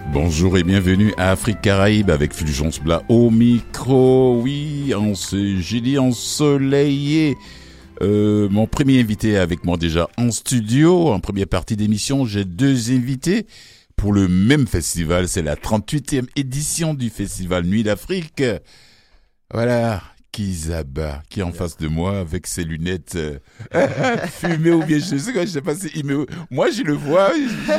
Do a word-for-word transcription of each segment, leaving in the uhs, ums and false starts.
Bonjour et bienvenue à Afrique Caraïbe avec Fulgence Blas au micro. Oui, en ce jeudi ensoleillé. Euh, mon premier invité est avec moi déjà en studio. En première partie d'émission, j'ai deux invités pour le même festival. C'est la trente-huitième édition du festival Nuit d'Afrique. Voilà, Kizaba, qui est en face de moi avec ses lunettes euh, fumées ou bien je sais quoi, je sais pas si il me... Moi, je le vois.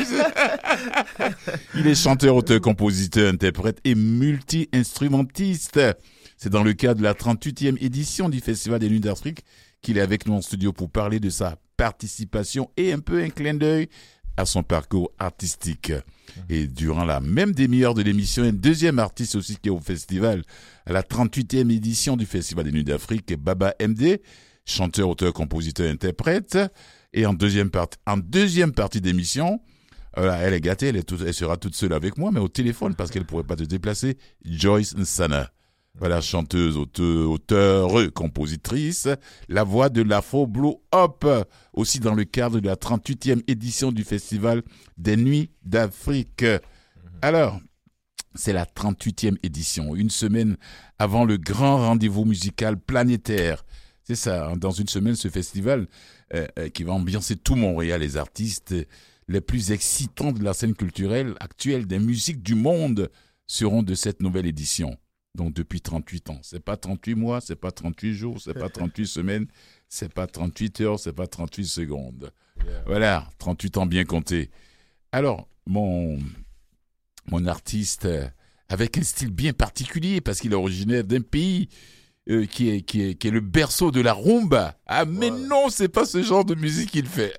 Il est chanteur, auteur, compositeur, interprète et multi-instrumentiste. C'est dans le cadre de la trente-huitième édition du Festival des Nuits d'Afrique qu'il est avec nous en studio pour parler de sa participation et un peu un clin d'œil à son parcours artistique. Et durant la même demi-heure de l'émission, un deuxième artiste aussi qui est au festival, à la trente-huitième édition du Festival des Nuits d'Afrique, Baba M D, chanteur, auteur, compositeur, interprète. Et en deuxième partie, en deuxième partie d'émission, euh, elle est gâtée, elle, est toute, elle sera toute seule avec moi, mais au téléphone parce qu'elle ne pourrait pas se déplacer, Joyce Nsana. Voilà, chanteuse, auteur, auteur, compositrice, la voix de l'Afro Blue Hop, aussi dans le cadre de la trente-huitième édition du Festival des Nuits d'Afrique. Alors, c'est la trente-huitième édition, une semaine avant le grand rendez-vous musical planétaire. C'est ça, hein, dans une semaine, ce festival euh, euh, qui va ambiancer tout Montréal, les artistes les plus excitants de la scène culturelle actuelle des musiques du monde seront de cette nouvelle édition. Donc depuis trente-huit ans, c'est pas trente-huit mois, c'est pas trente-huit jours, c'est pas trente-huit semaines, c'est pas trente-huit heures, c'est pas trente-huit secondes. Yeah. Voilà, trente-huit ans bien comptés. Alors, mon mon artiste euh, avec un style bien particulier parce qu'il est originaire d'un pays euh, qui est qui est qui est le berceau de la rumba. Ah mais voilà. Non, c'est pas ce genre de musique qu'il fait.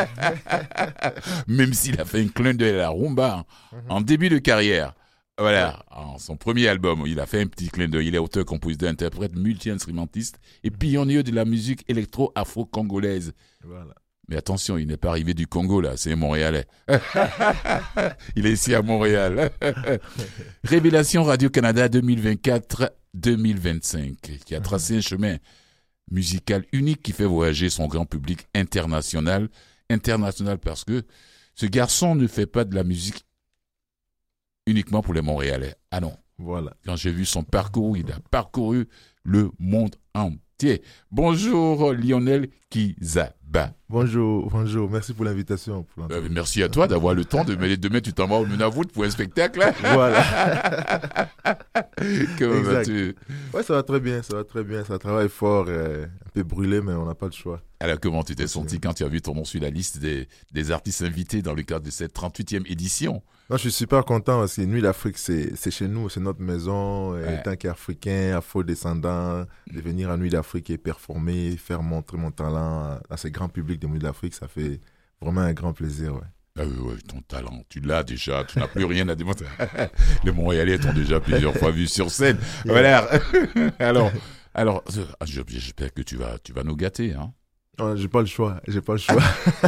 Même s'il a fait un clin d'œil à la rumba hein, en début de carrière. Voilà, en son premier album, il a fait un petit clin d'œil. Il est auteur, compositeur, interprète, multi-instrumentiste et pionnier de la musique électro-afro-congolaise. Voilà. Mais attention, il n'est pas arrivé du Congo, là, c'est un Montréalais. Il est ici à Montréal. Révélation Radio-Canada deux mille vingt-quatre deux mille vingt-cinq, qui a tracé un chemin musical unique qui fait voyager son grand public international. International parce que ce garçon ne fait pas de la musique uniquement pour les Montréalais. Ah non. Voilà. Quand j'ai vu son parcours, il a parcouru le monde entier. Bonjour Lionel Kizaba. Bonjour, bonjour. Merci pour l'invitation. Pour euh, merci à toi d'avoir le temps de mêler demain tu t'en vas au Nunavut pour un spectacle. Voilà. Comment vas-tu? Ouais, ça va très bien, ça va très bien. Ça travaille fort, euh, un peu brûlé, mais on n'a pas le choix. Alors, comment tu t'es senti quand tu as vu ton nom sur la liste des, des artistes invités dans le cadre de cette trente-huitième édition? Non, je suis super content parce que Nuit d'Afrique, c'est, c'est chez nous, c'est notre maison. Ouais. En tant qu'Africain, afro-descendant, de venir à Nuit d'Afrique et performer, faire montrer mon talent à ce grand public de Nuit d'Afrique, ça fait vraiment un grand plaisir. Ouais. Ah oui, ouais, ton talent, tu l'as déjà, tu n'as plus rien à démontrer. Les Montréalais t'ont déjà plusieurs fois vu sur scène. Yeah. Voilà. alors, alors, j'espère que tu vas, tu vas nous gâter, hein. Oh, j'ai pas le choix, j'ai pas le choix.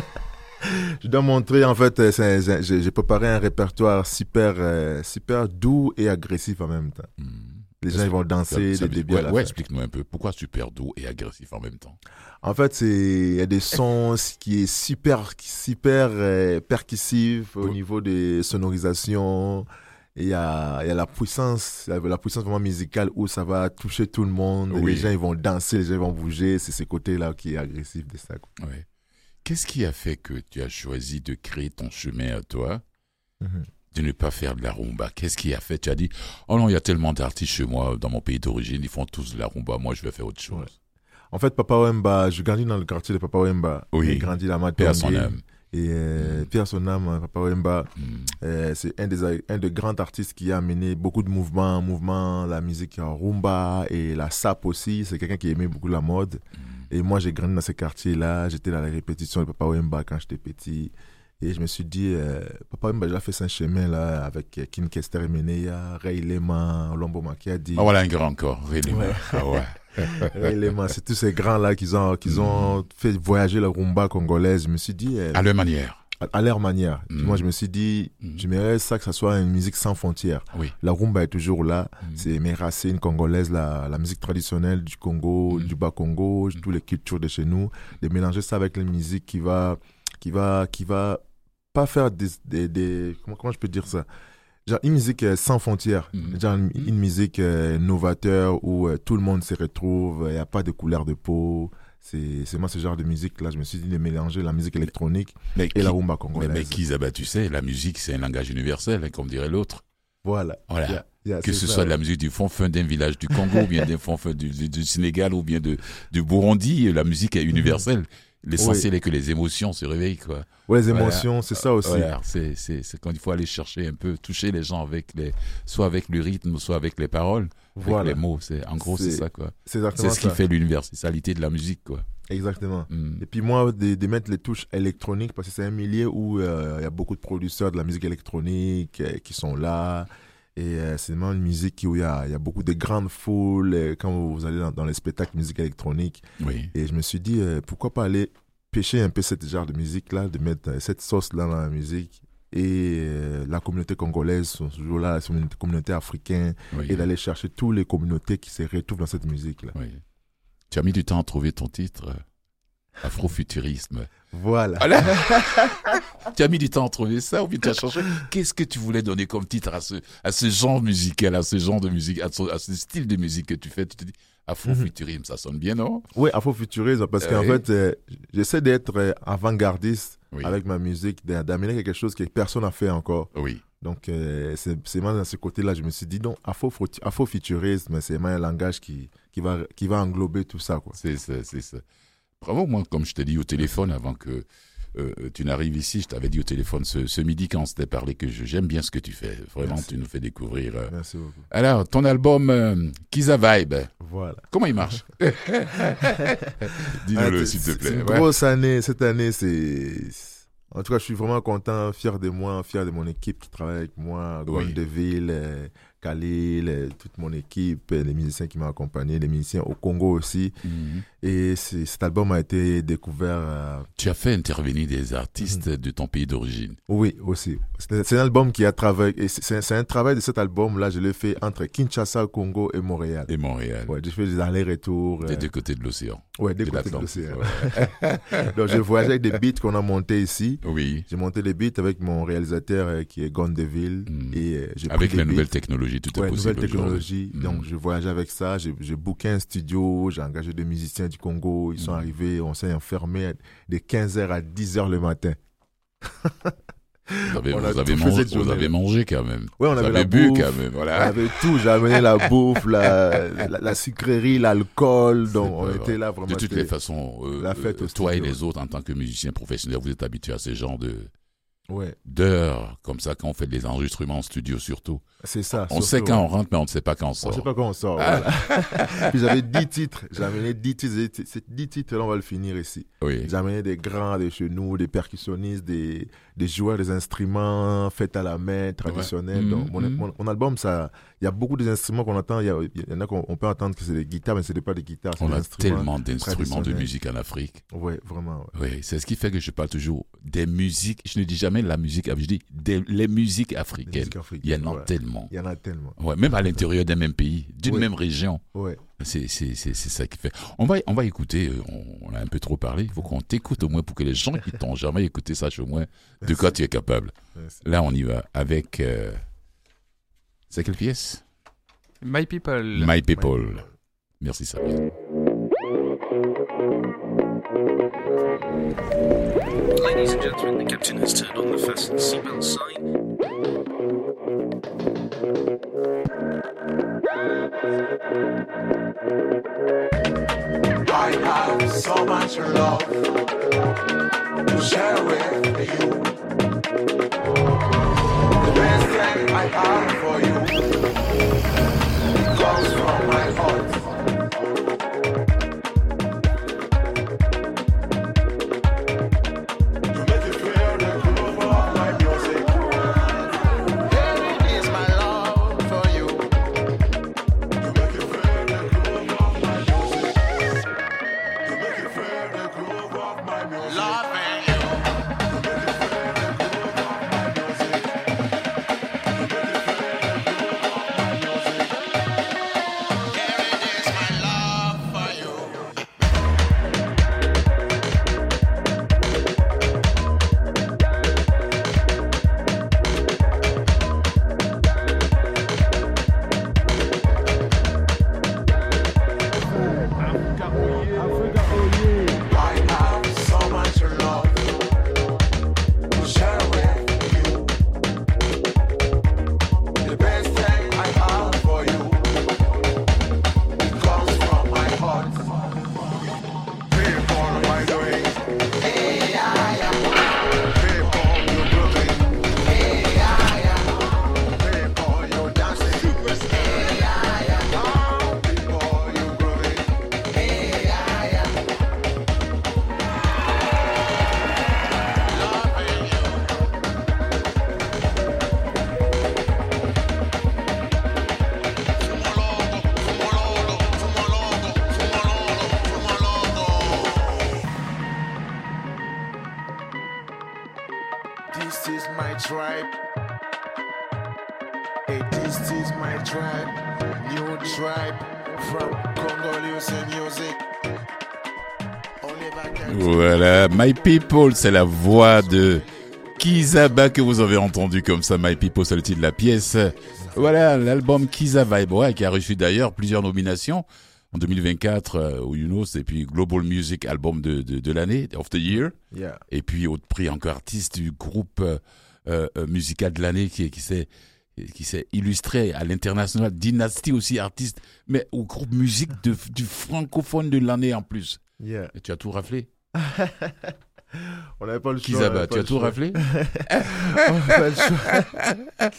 Je dois montrer, en fait, c'est, c'est, j'ai, j'ai préparé un répertoire super, euh, super doux et agressif en même temps. Mmh. Les gens ils vont danser ça, ça, des débits ouais, à la ouais, fin. Explique-nous un peu, pourquoi super doux et agressif en même temps? En fait, c'est il y a des sons qui est super, super euh, percussif au oui. niveau des sonorisations. Il y a, il y a la puissance, la puissance vraiment musicale où ça va toucher tout le monde. Oui. Les gens ils vont danser, les gens ils vont bouger. C'est ce côté-là qui est agressif de ça. Oui. Qu'est-ce qui a fait que tu as choisi de créer ton chemin à toi, mm-hmm. de ne pas faire de la rumba? Qu'est-ce qui a fait? Tu as dit, oh non, il y a tellement d'artistes chez moi, dans mon pays d'origine, ils font tous de la rumba, moi je vais faire autre chose. Ouais. En fait, Papa Wemba, je grandis dans le quartier de Papa Wemba. Oui. J'ai grandi là, Matongé. Père son âme. Et euh, mm. Pierre son âme, Papa Wemba, mm. euh, c'est un des, un des grands artistes qui a amené beaucoup de mouvements, mouvements, la musique en rumba et la sap aussi. C'est quelqu'un qui aimait beaucoup la mode. Mm. Et moi, j'ai grandi dans ce quartier-là. J'étais dans la répétition de Papa Wemba quand j'étais petit. Et je me suis dit, euh, Papa Wemba, j'ai fait ce chemin-là avec King Kester et Meneya, Ray Lema, Lombo Makiadi. Ah, voilà un grand encore, Ray Lema. Ouais. Ah ouais. Ray Lema, c'est tous ces grands-là qui ont, qui mm. ont fait voyager la rumba congolaise. Je me suis dit... Euh, à leur manière. À, à leur manière. Mm. Puis moi, je me suis dit, mm. j'aimerais ça que ça soit une musique sans frontières. Oui. La rumba est toujours là. Mm. C'est mes racines congolaises, la, la musique traditionnelle du Congo, mm. du Bas-Congo, mm. toutes les cultures de chez nous. De mélanger ça avec la musique qui va... qui va, qui va pas faire des, des, des comment, comment je peux dire ça, Genre une musique euh, sans frontières, Mm. genre une, Mm. une musique euh, novateur où euh, tout le monde se retrouve, il n'y a pas de couleur de peau. C'est, c'est moi ce genre de musique là, je me suis dit de mélanger la musique électronique Mais et qui- la rumba mais, congolaise. mais Kizaba, tu sais, la musique, c'est un langage universel, hein, comme dirait l'autre. Voilà. Voilà. Yeah, yeah, Que c'est ce ça, soit ouais. la musique du fond fin d'un village du Congo, ou bien d'un fond fin du, du, du Sénégal, ou bien de, du Burundi, la musique est universelle. L'essentiel est que les émotions se réveillent, quoi. Ouais, les Voilà. émotions, c'est ça aussi. Voilà, c'est, c'est, c'est quand il faut aller chercher un peu, toucher les gens avec les, soit avec le rythme, soit avec les paroles, avec Voilà. les mots. C'est, en gros, c'est, C'est- ça, quoi. C'est exactement C'est ce qui ça. fait l'universalité de la musique, quoi. Exactement. Mm. Et puis moi, de, de mettre les touches électroniques, parce que c'est un milieu où euh, il y a beaucoup de producteurs de la musique électronique euh, qui sont là. Et euh, c'est vraiment une musique où il y a, il y a beaucoup de grandes foules euh, quand vous allez dans, dans les spectacles de musique électronique. Oui. Et je me suis dit, euh, pourquoi pas aller pêcher un peu ce genre de musique-là, de mettre euh, cette sauce-là dans la musique. Et euh, la communauté congolaise sont toujours là, la communauté africaine, Oui. et d'aller chercher toutes les communautés qui se retrouvent dans cette musique-là. Oui. Tu as mis du temps à trouver ton titre, euh, Afrofuturisme. Voilà. Voilà. Tu as mis du temps à trouver ça, ou bien tu as cherché qu'est-ce que tu voulais donner comme titre à ce, à ce genre musical, à ce genre de musique, à ce, à ce style de musique que tu fais. Tu te dis, Afrofuturisme, ça sonne bien, non? Oui, afrofuturisme, parce Euh, qu'en oui. fait, euh, j'essaie d'être euh, avant-gardiste Oui. avec ma musique, d'a- d'amener quelque chose que personne n'a fait encore. Oui. Donc, euh, c'est c'est moi, dans ce côté-là, je me suis dit, non, afro- afrofuturisme, c'est vraiment un langage qui, qui, va, qui va englober tout ça, quoi. C'est ça, c'est ça. Bravo, moi, comme je t'ai dit au téléphone avant que euh, tu n'arrives ici, je t'avais dit au téléphone ce, ce midi quand on s'était parlé que je- j'aime bien ce que tu fais. Vraiment, Merci. tu nous fais découvrir. euh. Merci beaucoup. Alors, ton album euh, Kiza Vibe, Voilà. comment il marche? Dis-nous-le, Ah, s'il te c'est- plaît. C'est une Ouais. grosse année. Cette année, c'est. En tout cas, je suis vraiment content, fier de moi, fier de mon équipe qui travaille avec moi, Oui. Gondeville, euh, Khalil, euh, toute mon équipe, euh, les musiciens qui m'ont accompagné, les musiciens au Congo aussi. Mhm. Et c'est- cet album a été découvert. euh, Tu as fait intervenir des artistes Mhm. de ton pays d'origine. Oui, aussi. C'est c'est un album qui a travaillé. et C'est c'est- c'est un travail de cet album-là, je l'ai fait entre Kinshasa, Congo et Montréal. Et Montréal, Ouais, j'ai fait des allers-retours. des euh, deux côtés de l'océan. ouais, des de côtés de l'Atlantique. l'océan. Ouais. Donc, j'ai voyagé avec des beats qu'on a montés ici. Oui, J'ai monté les beats avec mon réalisateur euh, qui est Gondeville. Mm. Et euh, j'ai pris avec des la beats. nouvelle technologie, tout est Ouais, possible. nouvelle technologie. aujourd'hui. Donc, Mm. je voyageais avec ça. J'ai j'ai booké un studio. J'ai engagé des musiciens du Congo. Ils sont Mm. arrivés. On s'est enfermés de quinze heures à dix heures le matin. Vous avez, On a vous avez tout fait mangé, cette vous journée. avez mangé quand même. Ouais, on vous avait avez la bu bouffe. quand même. On Voilà. avait tout. J'ai amené la bouffe, la, la, la sucrerie, l'alcool. Donc, C'est on pas était vrai. là vraiment. De toutes c'était- les façons, euh, la fête euh, au toi et studio. les autres, en tant que musiciens professionnels, vous êtes habitués à ce genre de Ouais, d'heures comme ça quand on fait des enregistrements en studio surtout. c'est ça. On surtout, sait quand ouais. on rentre, mais on ne sait pas quand on On sort. sait pas quand on sort. Ah. Voilà. Puis j'avais dix titres. J'ai amené dix titres. Et Ces dix titres-là, on va le finir ici. Oui. J'ai amené des grands de chez nous, des percussionnistes, des, des joueurs des instruments faits à la main, traditionnels. Ouais. Donc, mon, Mhm. mon, mon album, ça, il y a beaucoup d'instruments qu'on entend. Il y, a- il y en a qu'on on peut entendre que c'est des guitares, mais ce n'est pas des guitares. c'est On des a instruments tellement d'instruments de traditionnels. musique en Afrique. Ouais, vraiment. ouais. Oui, c'est ce qui fait que je parle toujours des musiques. Je ne dis jamais la musique, je dis des, les musiques Les africaines. musiques africaines, Il y en a ouais. tellement. Il y en a tellement. Ouais, même à l'intérieur d'un même pays, d'une Oui. même région. Ouais. C'est, c'est, c'est, c'est ça qui fait. On va, on va écouter, euh, on, on a un peu trop parlé. Il faut qu'on t'écoute au moins pour que les gens qui t'ont jamais écouté sachent au moins de quoi tu es capable. Merci. Là, on y va avec. euh, C'est quelle pièce? My People. My People. Merci, Samir. Ladies and gentlemen, the captain has turned on the fasten seatbelt sign. I have so much love to share with you. The best thing I have for you comes from my heart. To make you feel the groove of my music. Here is my love for you. To make you feel the groove of my music. To make you feel the groove of my music. Loving you. To make you feel the groove of my music. To make you feel the groove of my tribe, new tribe from Congolese music. Only if I can- Voilà, My People, c'est la voix de Kizaba que vous avez entendu comme ça. My People, c'est le titre de la pièce. Voilà, l'album Kiza Vibe, ouais, qui a reçu d'ailleurs plusieurs nominations en deux mille vingt-quatre euh, au UNOS et puis Global Music Album de, de, de l'année, of the Year. Yeah. Et puis autre prix encore artiste du groupe euh, euh, musical de l'année qui, qui s'est qui s'est illustré à l'international. Dynasty aussi artiste, mais au groupe musique de, du francophone de l'année en plus. Yeah. Et tu as tout raflé? On n'avait pas le choix. on Kizaba, n'avait pas tu as le tout choix. raflé? On n'avait pas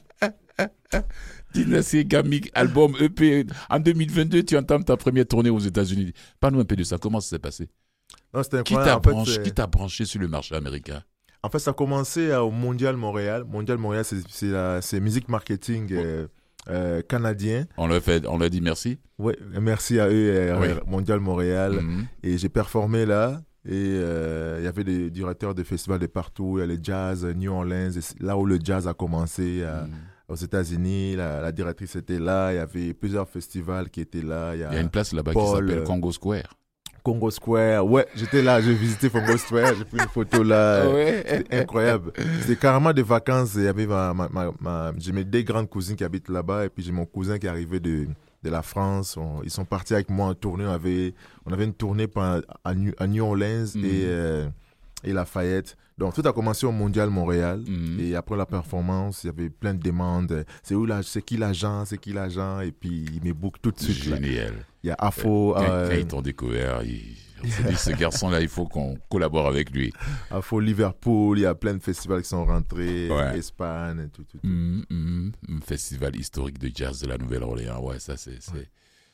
le choix. Dynasty Gamic, album E P. En deux mille vingt-deux, tu entames ta première tournée aux États-Unis. Parle-nous un peu de ça. Comment ça s'est passé? Non, c'était Qui t'a incroyable. En fait, branché, c'est- qui t'a branché sur le marché américain? En fait, ça a commencé euh, au Mondial Montréal. Mondial Montréal, c'est, c'est, la- c'est musique marketing euh, euh, canadien. On l'a fait, on l'a dit merci. Ouais, merci à eux, euh, Oui. Mondial Montréal. Mhm. Et j'ai performé là. Et euh, il y avait des directeurs de festivals de partout. Il y a le jazz, euh, New Orleans. Et c'est là où le jazz a commencé euh, Mhm. aux États-Unis. La, la directrice était là. Il y avait plusieurs festivals qui étaient là. Il y a, Il y a une place là-bas Paul, qui s'appelle euh, Congo Square. Congo Square. Ouais, j'étais là. J'ai visité Congo Square. J'ai pris une photo là. C'était incroyable. C'était carrément des vacances. Il y avait ma, ma, ma, ma- j'ai mes deux grandes cousines qui habitent là-bas et puis j'ai mon cousin qui est arrivé de, de la France. On- ils sont partis avec moi en tournée. On avait, on avait une tournée pendant- à, New, à New Orleans Mhm. et, euh, et Lafayette. Donc tout a commencé au Mondial Montréal. Mhm. Et après la performance, il y avait plein de demandes. C'est où là, c'est qui l'agent, c'est qui l'agent. Et puis ils me bookent tout de suite. là. Génial. Il y a Afro, Quand, euh, quand ils t'ont découvert, ils- on s'est dit, ce garçon-là, il faut qu'on collabore avec lui. Afro Liverpool. Il y a plein de festivals qui sont rentrés. Ouais. Espagne, et tout, tout, tout. Mhm, mhm. Un festival historique de jazz de la Nouvelle-Orléans. Ouais, ça, c'est, c'est...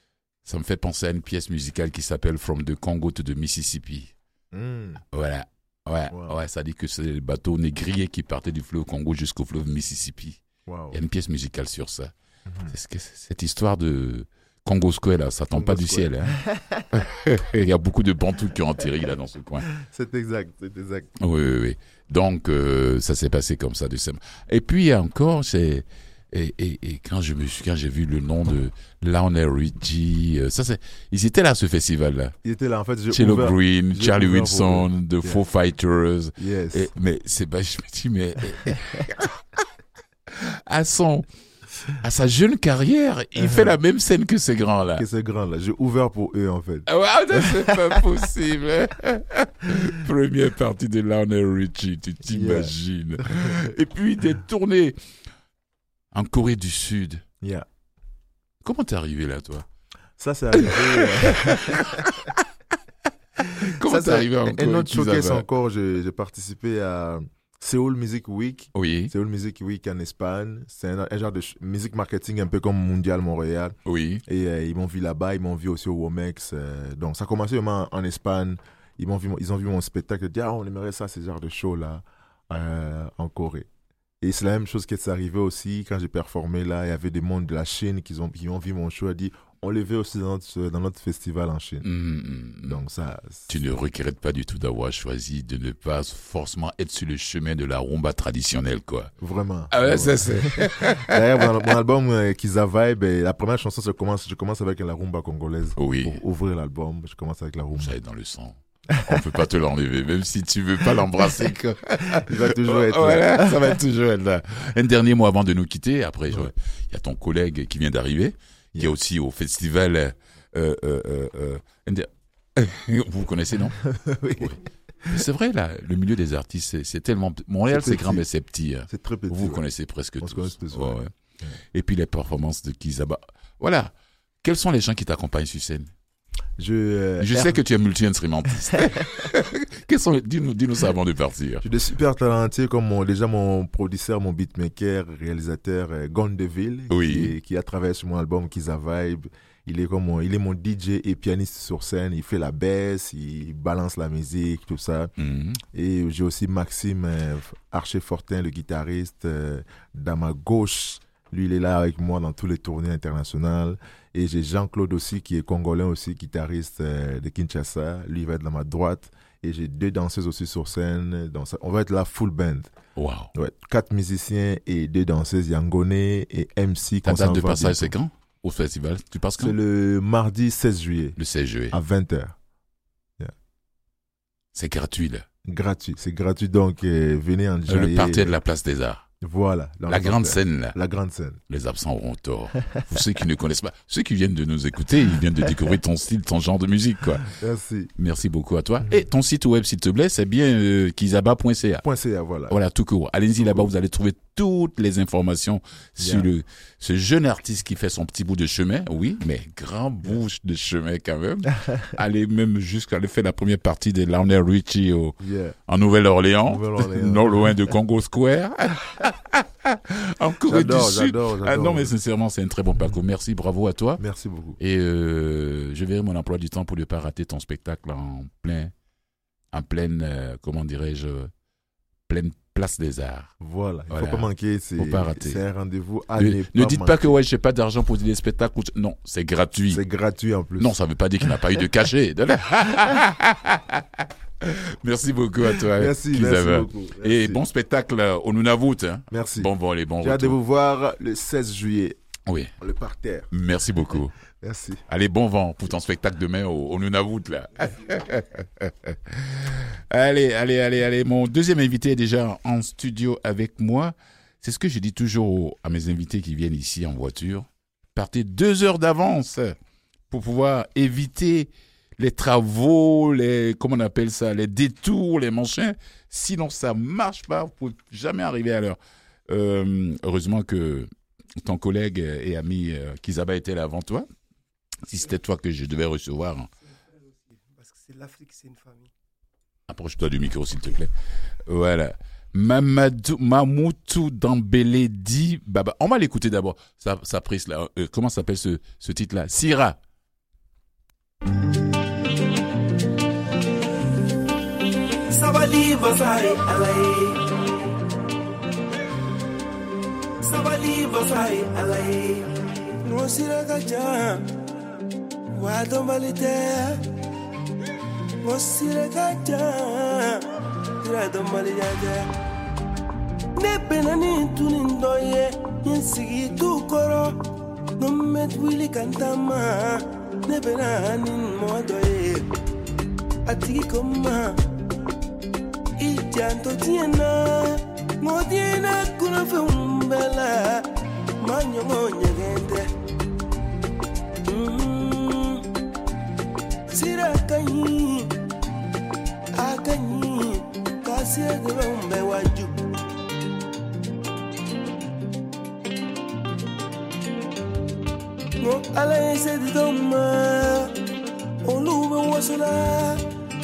Ça me fait penser à une pièce musicale qui s'appelle From the Congo to the Mississippi. Mm. Voilà. Ouais, Wow. ouais, ça dit que c'est le bateau négrier qui partait du fleuve Congo jusqu'au fleuve Mississippi. Wow. Il y a une pièce musicale sur ça. Mhm. C'est ce que- cette histoire de Congo Square, là, ça tombe Congo pas du Square. ciel. Hein. Il y a beaucoup de bantous qui ont atterri là dans ce coin. C'est exact, c'est exact. Oui, oui, oui. Donc, euh, ça s'est passé comme ça. De sem- Et puis, il y a encore, c'est... Et, et, et quand je me suis, quand j'ai vu le nom de Lionel Richie, euh, ça c'est, ils étaient là à ce festival-là. Il était là, en fait. j'ai Cello ouvert- Green, j'ai Charlie ouvert Wilson, The Yeah. Foo Fighters. Yes. Et, mais c'est pas, je me dis, mais à son, à sa jeune carrière, il fait la même scène que ces grands-là. Que c'est grand, là. J'ai ouvert pour eux, en fait. Ah ouais, ah, non, c'est pas possible. Première partie de Lionel Richie, tu t'imagines. Et puis des tournées en Corée du Sud. Yeah. Comment t'es arrivé là, toi? Ça, c'est arrivé. euh, Comment ça, t'es c'est arrivé en un, Corée un autre showcase Kizaba? encore. J'ai j'ai participé à Seoul Music Week. Oui, Seoul Music Week en Espagne. C'est un, un genre de ch- musique marketing un peu comme Mondial Montréal. oui. Et euh, ils m'ont vu là-bas, ils m'ont vu aussi au Womex. euh, donc, ça a commencé vraiment en, en Espagne. Ils, m'ont vu, mon- ils ont vu mon spectacle. Ils ont dit, ah, on aimerait ça, ce genre de show-là, euh, en Corée. Et c'est la même chose qui est arrivé aussi quand j'ai performé là. Il y avait des mondes de la Chine qui ont, qui ont vu mon show et dit, on le veut aussi dans notre, dans notre festival en Chine. Mm, mm, Donc, ça. Tu ne regrettes pas du tout d'avoir choisi de ne pas forcément être sur le chemin de la rumba traditionnelle, quoi. Vraiment. Ah ouais, vraiment. ça c'est... D'ailleurs, mon, mon album euh, Kiza Vibe, euh, la première chanson, ça commence, je commence avec la rumba congolaise. Oui, Pour ouvrir l'album, je commence avec la rumba. ça est dans le sang. On peut pas te l'enlever, même si tu veux pas l'embrasser. quoi. Il va toujours être là. Voilà, ça va toujours être là. Un dernier mot avant de nous quitter. Après, je- il y a ton collègue qui vient d'arriver, qui est Yeah. aussi au festival. Euh, euh, euh, euh, un der- Vous connaissez, non? Oui. Oui. C'est vrai, là, le milieu des artistes, c'est, c'est tellement... Montréal, C'est c'est grand, petit. mais c'est petit. hein. C'est très petit. Vous ouais. connaissez presque On se tous. connaît tous, Ouais, ouais. ouais. Et puis les performances de Kizaba. Voilà. Quels sont les gens qui t'accompagnent sur scène? Je, euh, Je sais que tu es multi-instrumentiste. Quels sont les... dis-nous, dis-nous ça avant de partir. J'ai des super talentueux comme mon, déjà mon producteur, mon beatmaker, réalisateur euh, Gondeville, Oui. qui, est- qui a travaillé sur mon album Kiza Vibe. Il est comme mon, il est mon D J et pianiste sur scène. Il fait la baisse, il balance la musique, tout ça. Mhm. Et j'ai aussi Maxime euh, Archer-Fortin, le guitariste, euh, dans ma gauche. Lui, il est là avec moi dans tous les tournées internationales. Et j'ai Jean-Claude aussi, qui est congolais aussi, guitariste euh, de Kinshasa. Lui, il va être dans ma droite. et j'ai deux danseuses aussi sur scène. Donc ça, on va être là full band. Wow. Ouais, quatre musiciens et deux danseuses, Yangoné et M C. Ta qu'on date s'en de va passage, c'est bientôt. quand au festival? Tu passes quand? C'est le mardi seize juillet Le seize juillet. à vingt heures. C'est gratuit, là. Gratuit, c'est gratuit, donc euh, venez en Euh, jaillir. le parterre de la place des Arts. Voilà. dans La le grande parterre. scène, là. La grande scène. Les absents auront tort. Pour ceux qui ne connaissent pas, ceux qui viennent de nous écouter, ils viennent de découvrir ton style, ton genre de musique, quoi. Merci. Merci beaucoup à toi. Et ton site web, s'il te plaît, c'est bien euh, kizaba point c a. Point C A, voilà. Voilà, tout court. Allez-y là-bas, vous allez trouver toutes les informations sur Bien. le, ce jeune artiste qui fait son petit bout de chemin. Oui, mais grand bout de chemin quand même. Allez même jusqu'à aller faire la première partie de Lionel Richie au, Yeah. en Nouvelle-Orléans, Nouvelle-Orléans. non loin de Congo Square. En Corée du J'adore, Sud. j'adore, Ah, j'adore. non, mais sincèrement, c'est un très bon parcours. Merci, bravo à toi. Merci beaucoup. Et euh, je verrai mon emploi du temps pour ne pas rater ton spectacle en plein, en pleine, euh, comment dirais-je, pleine place des Arts. Voilà, il ne Voilà. faut pas manquer. C'est, Faut pas rater. c'est un rendez-vous à Ne, ne, ne dites pas manquer. que ouais, j'ai pas d'argent pour des spectacles. ou- Non, c'est gratuit. C'est gratuit en plus. Non, ça veut pas dire qu'il n'a pas eu de cachet. Merci beaucoup à toi. Merci, Kizaba. merci beaucoup. Et Merci. bon spectacle euh, au Nunavut. Hein. Merci. Bon vol et bon J'ai hâte de retour. vous voir le seize juillet, Oui, le parterre. merci beaucoup. Merci. Allez, bon vent pour ton spectacle demain au, au Nunavut, là. Allez, allez, allez, allez. Mon deuxième invité est déjà en studio avec moi. C'est ce que je dis toujours aux- à mes invités qui viennent ici en voiture. Partez deux heures d'avance pour pouvoir éviter les travaux, les, comment on appelle ça, les détours, les machins. Sinon, ça marche pas. Vous pouvez jamais arriver à l'heure. Euh, heureusement que ton collègue et ami euh, Kizaba était là avant toi. Si c'était toi que je devais recevoir, hein. Parce que c'est l'Afrique, c'est une famille. Approche-toi du micro, s'il te plaît. Voilà. Mamadou, Mamoutou Dambélé dit Baba. On va l'écouter d'abord. Sa, sa prise là. Euh, comment s'appelle ce, ce titre-là? Sira. Sabali basai alai Sabali basai alai No sira kaja Wa dombalite No sira kaja Tira dombalite Ne benani tunin doye Yen sigi tu koro No met wili kantama Ne benani mo doye Atigi koma Ijanto tiena, mo tiena kuna fe umbela, manyo mo nyegende. Mm. Sira kanyi, akanyi, kasira de umbe waju. No ala ese de doma, oluba wasula.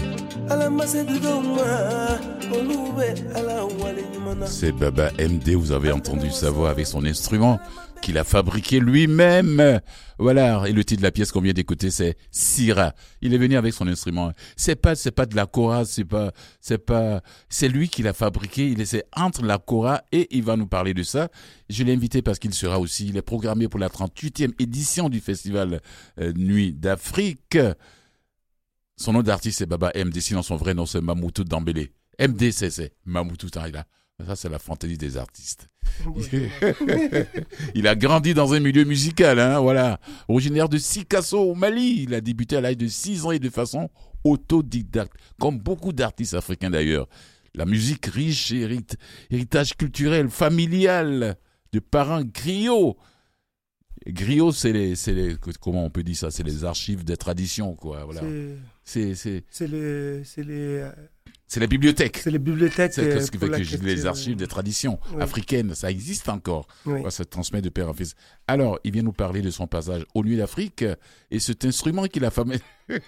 C'est Baba M D. Vous avez entendu sa voix avec son instrument qu'il a fabriqué lui-même. Voilà. Et le titre de la pièce qu'on vient d'écouter, c'est Sira. Il est venu avec son instrument. C'est pas, c'est pas de la kora, c'est pas, c'est pas, c'est lui qui l'a fabriqué. Il est entre la kora et il va nous parler de ça. Je l'ai invité parce qu'il sera aussi, il est programmé pour la trente-huitième édition du festival euh, Nuit d'Afrique. Son nom d'artiste, c'est Baba M D. Sinon, son vrai nom, c'est Mamoutou Dambélé. M D, c'est, c'est Mamoutou Dambélé. Ça, c'est la fantaisie des artistes. Il a grandi dans un milieu musical, hein, voilà. Originaire de Sikasso, au Mali. Il a débuté à l'âge de six ans et de façon autodidacte. Comme beaucoup d'artistes africains, d'ailleurs. La musique riche, hérite, héritage culturel, familial, de parents griots. Griot, c'est les, c'est les, comment on peut dire ça, c'est les archives des traditions, quoi. Voilà. C'est, C'est, c'est, c'est les, c'est les, c'est la bibliothèque. c'est les bibliothèques. C'est euh, ce qui pour fait la que je dis les culture, archives euh, des traditions oui. africaines. Ça existe encore. Oui. Ça se transmet de père en fils. Alors, il vient nous parler de son passage aux Nuits d'Afrique et cet instrument qu'il a fabriqué.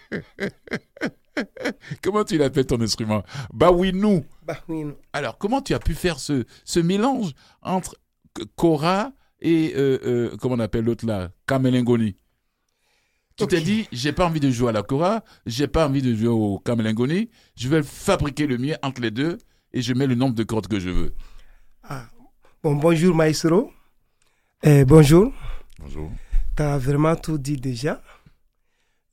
Comment tu l'appelles ton instrument? Bawinou. Bah oui, non. Alors, comment tu as pu faire ce, ce mélange entre kora et, euh, euh, comment on appelle l'autre là, Kamelengoni? Tu Ok. t'es dit, j'ai pas envie de jouer à la kora, j'ai pas envie de jouer au Kamelengoni, je vais fabriquer le mien entre les deux et je mets le nombre de cordes que je veux. Ah. Bon, bonjour Maestro. Eh, bonjour. Bonjour. Tu as vraiment tout dit déjà.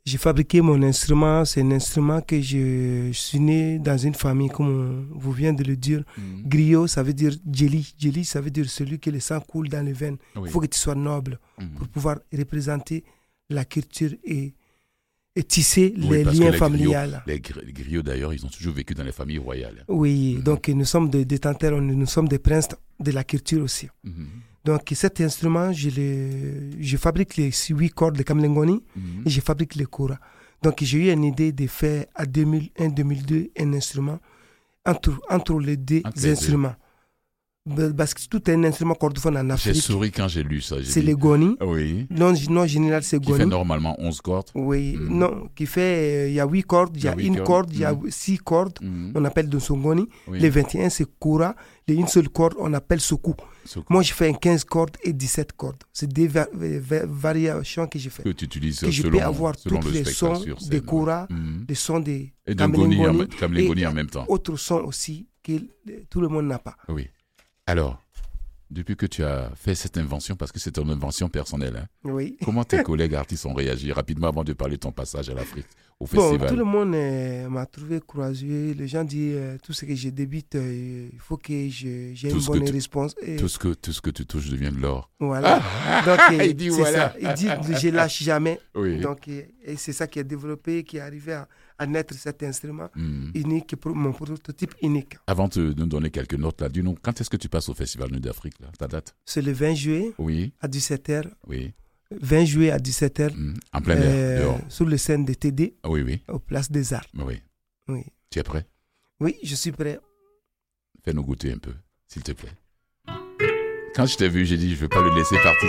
J'ai fabriqué mon instrument. C'est un instrument que je, je suis né dans une famille, comme on vous vient de le dire. Mhm. Griot, ça veut dire djeli. Djeli, ça veut dire celui que le sang coule dans les veines. Oui. Il faut que tu sois noble Mhm. pour pouvoir représenter la culture et, et tisser Oui, les parce que liens les familiales. Les, gr- les griots, d'ailleurs, ils ont toujours vécu dans les familles royales. Oui, Mhm. donc nous sommes des détenteurs, on- nous sommes des princes de la culture aussi. Mhm. Donc cet instrument, je, le, je fabrique les huit cordes de Kamlengoni Mhm. et je fabrique les kora. Donc j'ai eu une idée de faire à deux mille un deux mille deux un instrument entre, entre les deux Entre les deux. instruments. Ba- Parce que tout est un instrument cordophone en J'ai Afrique. souri quand j'ai lu ça. j'ai C'est dit, les goni. Oui. Non, non général, c'est Qui fait goni. normalement onze cordes. Oui, Mm. non, qui fait, il y a huit cordes, il y a huit une cordes. corde, il y a Mm. six cordes, Mhm. on appelle de songoni. Oui. Les vingt et un, c'est kura. Les une seule corde, on appelle soku. Ce Moi, je fais un quinze cordes et dix-sept cordes. C'est des va- va- variations que je fais. que tu utilises Que je selon, peux avoir selon tous le les spectacle sons sur scène. des kora, Mhm. les sons des Et d'un goni en, Kamlengoni comme les goni et en même temps. autres sons aussi que euh, tout le monde n'a pas. Oui. Alors, depuis que tu as fait cette invention, parce que c'est ton invention personnelle, hein, Oui. comment tes collègues artistes ont réagi rapidement avant de parler de ton passage à l'Afrique, au Bon, festival? tout le monde euh, m'a trouvé courageux. Les gens disent euh, tout ce que je débute, euh, il faut que je- j'ai Tout une ce que bonne tu- réponse. Et Tout ce, que, tout ce que tu touches devient de l'or. voilà. Donc, euh, Il dit c'est voilà. ça. Il dit je lâche jamais. Oui. Donc, euh, et c'est ça qui est développé, qui est arrivé à, à naître cet instrument Mhm. unique, pour mon prototype unique. Avant de nous donner quelques notes là, dis-nous, quand est-ce que tu passes au Festival Nuit d'Afrique, là, ta date? C'est le vingt juillet Oui, à dix-sept heures. oui. vingt juillet à dix-sept heures. Mhm. En plein air, euh, dehors. sur le scène de T D, Oui, oui, au Place des Arts. oui. Oui. Tu es prêt? Oui, je suis prêt. Fais-nous goûter un peu, s'il te plaît. Quand je t'ai vu, j'ai dit, je ne vais pas le laisser partir.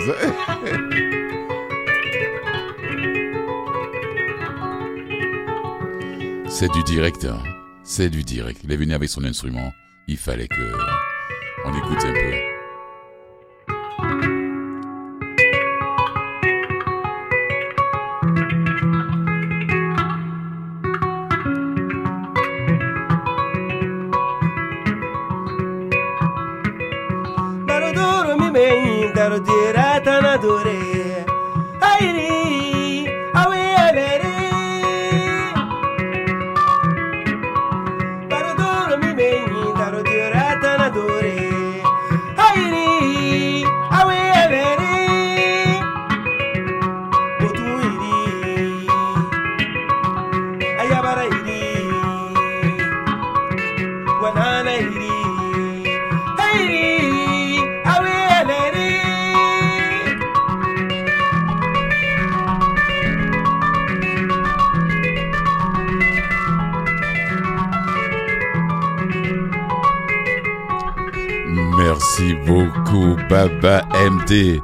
C'est du direct, hein. C'est du direct. Il est venu avec son instrument. Il fallait que on écoute un peu. Darodoro mi bem, daro direta na dore. Airi, awe aleri. Darodoro mi bem, daro direta na dore. Airi, awe aleri. Botuiri, ayabara iri. Wanana iri. Airi, awe aleri. Merci beaucoup, Baba M D.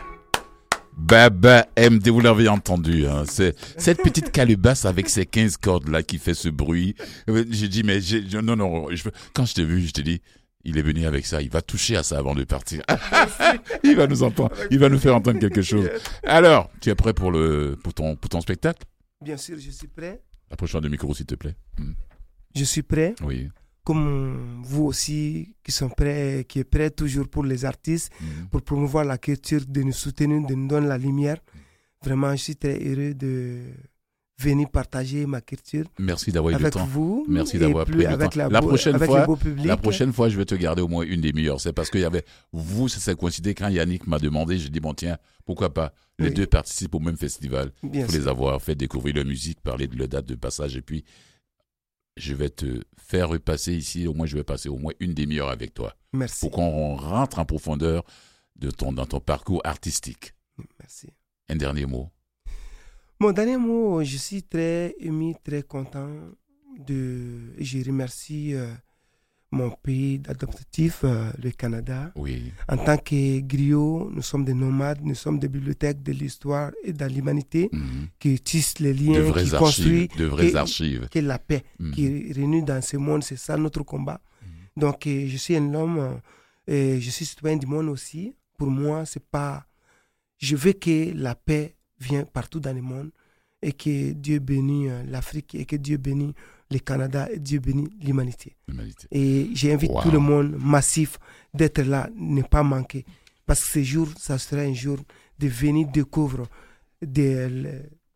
Baba M D, vous l'avez entendu, hein, c'est cette petite calebasse avec ces quinze cordes-là qui fait ce bruit. Euh, J'ai dit, mais j'ai, je- non, non, je, quand je t'ai vu, je t'ai dit, il est venu avec ça, il va toucher à ça avant de partir. il va nous entendre, il va nous faire entendre quelque chose. Alors, tu es prêt pour, le, pour, ton, pour ton spectacle? Bien sûr, je suis prêt. Approche-toi du micro, s'il te plaît. Hmm. Je suis prêt. Oui. Comme vous aussi, qui sont prêts, qui est prêt toujours pour les artistes, Hmm. pour promouvoir la culture, de nous soutenir, de nous donner la lumière. Vraiment, je suis très heureux de venir partager ma culture Merci d'avoir eu le avec temps. vous. Merci et d'avoir plus pris le avec temps. La, La beau- prochaine avec fois- le beau public. La prochaine fois, je vais te garder au moins une des meilleures. C'est parce qu'il y avait vous, ça s'est coïncidé quand Yannick m'a demandé. J'ai dit, bon, tiens, pourquoi pas? Les Oui. deux participent au même festival. Il Bien faut sûr. les avoir, fait découvrir leur musique, parler de leur date de passage. Et puis, je vais te faire repasser ici. Au moins, je vais passer au moins une demi-heure avec toi. Merci. Pour qu'on rentre en profondeur de ton, dans ton parcours artistique. Merci. Un dernier mot. Mon dernier mot, je suis très ému, très content de. et Je remercie euh, mon pays d'adoptif, euh, le Canada. Oui. En tant que griot, nous sommes des nomades, nous sommes des bibliothèques de l'histoire et de l'humanité Mhm. qui tissent les De liens, vraies qui archives. construisent De vraies et- archives. que la paix Mhm. qui réunit dans ce monde. C'est ça notre combat. Donc, euh, je suis un homme, euh, et je suis citoyen du monde aussi. Pour moi, c'est pas. Je veux que la paix vienne partout dans le monde et que Dieu bénisse euh, l'Afrique et que Dieu bénisse le Canada et Dieu bénisse l'humanité. L'humanité. Et j'invite Wow. tout le monde massif d'être là, ne pas manquer. Parce que ce jour, ça sera un jour de venir découvrir de,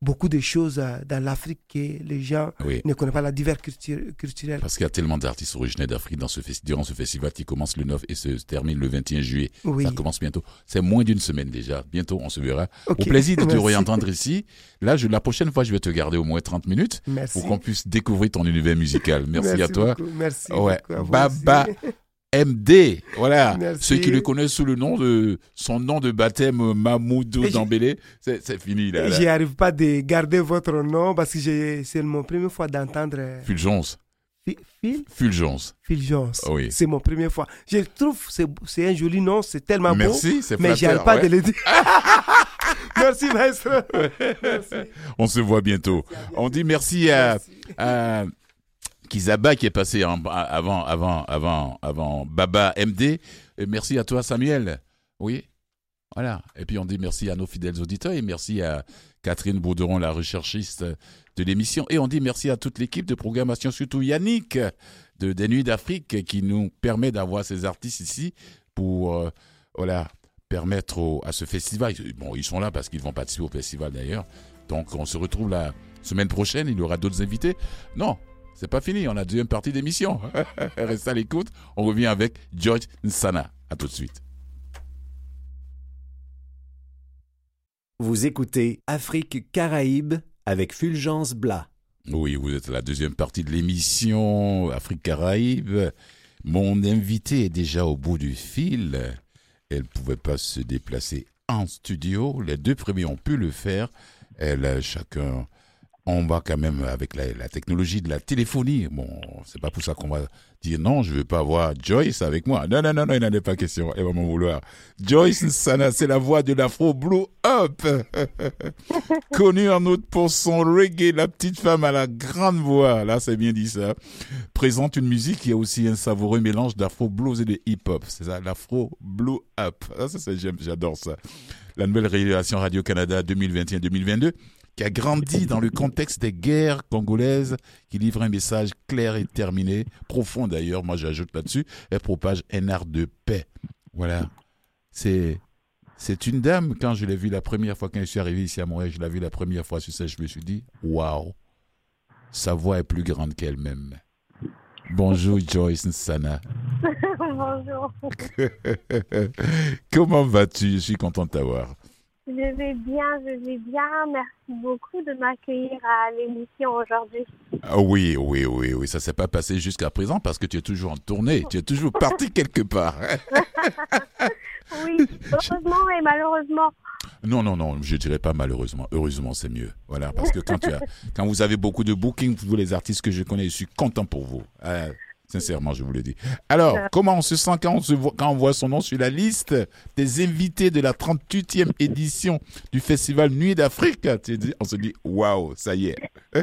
beaucoup de choses euh, dans l'Afrique que les gens Oui. ne connaissent pas, la diversité cultu- culturelle. Parce qu'il y a tellement d'artistes originaires d'Afrique dans ce festi- durant ce festival qui commence le neuf et se termine le vingt et un juillet. Oui. Ça commence bientôt. C'est moins d'une semaine déjà. Bientôt, on se verra. Ok. Au plaisir de te Merci. réentendre ici. Là, je, la prochaine fois, je vais te garder au moins trente minutes Merci. pour qu'on puisse découvrir ton univers musical. Merci, à toi. Beaucoup. Merci. Ouais. beaucoup à vous Baba aussi. M D. Voilà. Merci. Ceux qui le connaissent sous le nom de son nom de baptême, euh, Mamoudou Et je- Dambélé, c'est, c'est fini là. Je là. n'arrive pas de garder votre nom parce que j'ai- c'est mon première fois d'entendre euh, Fulgence. Fi- Phil, Fulgence. Phil Jones. Oui. C'est mon première fois. Je trouve que c'est, c'est un joli nom, c'est tellement beau. Merci, c'est Mais flatteur, j'arrive pas ouais. de le dire. Merci, maestro. Merci. On se voit bientôt. On dit merci à, à Kizaba qui est passé en- avant, avant, avant, avant Baba M D. Et merci à toi, Samuel. Oui. Voilà. Et puis on dit merci à nos fidèles auditeurs et merci à Catherine Bourderon, la recherchiste de l'émission. Et on dit merci à toute l'équipe de programmation, surtout Yannick de Des Nuits d'Afrique qui nous permet d'avoir ces artistes ici pour euh, voilà, permettre au- à ce festival. Bon, ils sont là parce qu'ils vont participer au festival d'ailleurs. Donc on se retrouve la semaine prochaine. Il y aura d'autres invités. Non, c'est pas fini. On a deuxième partie d'émission. Restez à l'écoute. On revient avec George Nsana. À tout de suite. Vous écoutez Afrique Caraïbes avec Fulgence Blas. Oui, vous êtes à la deuxième partie de l'émission Afrique Caraïbes. Mon invité est déjà au bout du fil. Elle ne pouvait pas se déplacer en studio. Les deux premiers ont pu le faire. Elle, chacun, on va quand même avec la, la technologie de la téléphonie. Bon, c'est pas pour ça qu'on va dire non, je veux pas avoir Joyce avec moi. Non, non, non, non, il n'en est pas question. Elle va m'en vouloir. Joyce Nsana, c'est la voix de l'Afro Blue Up. Connue en outre pour son reggae, la petite femme à la grande voix. Là, c'est bien dit ça. Présente une musique qui a aussi un savoureux mélange d'Afro Blues et de hip-hop. C'est ça, l'Afro Blue Up. Ah, ça, c'est, j'aime, j'adore ça. La nouvelle révélation Radio-Canada deux mille vingt et un deux mille vingt-deux qui a grandi dans le contexte des guerres congolaises, qui livre un message clair et terminé, profond d'ailleurs, moi j'ajoute là-dessus, elle propage un art de paix. Voilà. C'est, c'est une dame, quand je l'ai vue la première fois, quand je suis arrivé ici à Montréal, je l'ai vue la première fois sur ça, je me suis dit, waouh, sa voix est plus grande qu'elle-même. Bonjour Joyce Nsana. Bonjour. Comment vas-tu? Je suis content de t'avoir. Je vais bien, je vais bien. Merci beaucoup de m'accueillir à l'émission aujourd'hui. Ah oui, oui, oui, oui, ça s'est pas passé jusqu'à présent parce que tu es toujours en tournée, tu es toujours parti quelque part. Oui, heureusement et malheureusement. Non, non, non, je dirais pas malheureusement. Heureusement, c'est mieux. Voilà, parce que quand tu as, quand vous avez beaucoup de bookings, vous les artistes que je connais, je suis content pour vous. Euh, sincèrement, je vous le dis. Alors, comment on se sent quand on, se voit, quand on voit son nom sur la liste des invités de la trente-huitième édition du Festival Nuit d'Afrique? Tu dis, on se dit, waouh, ça y est.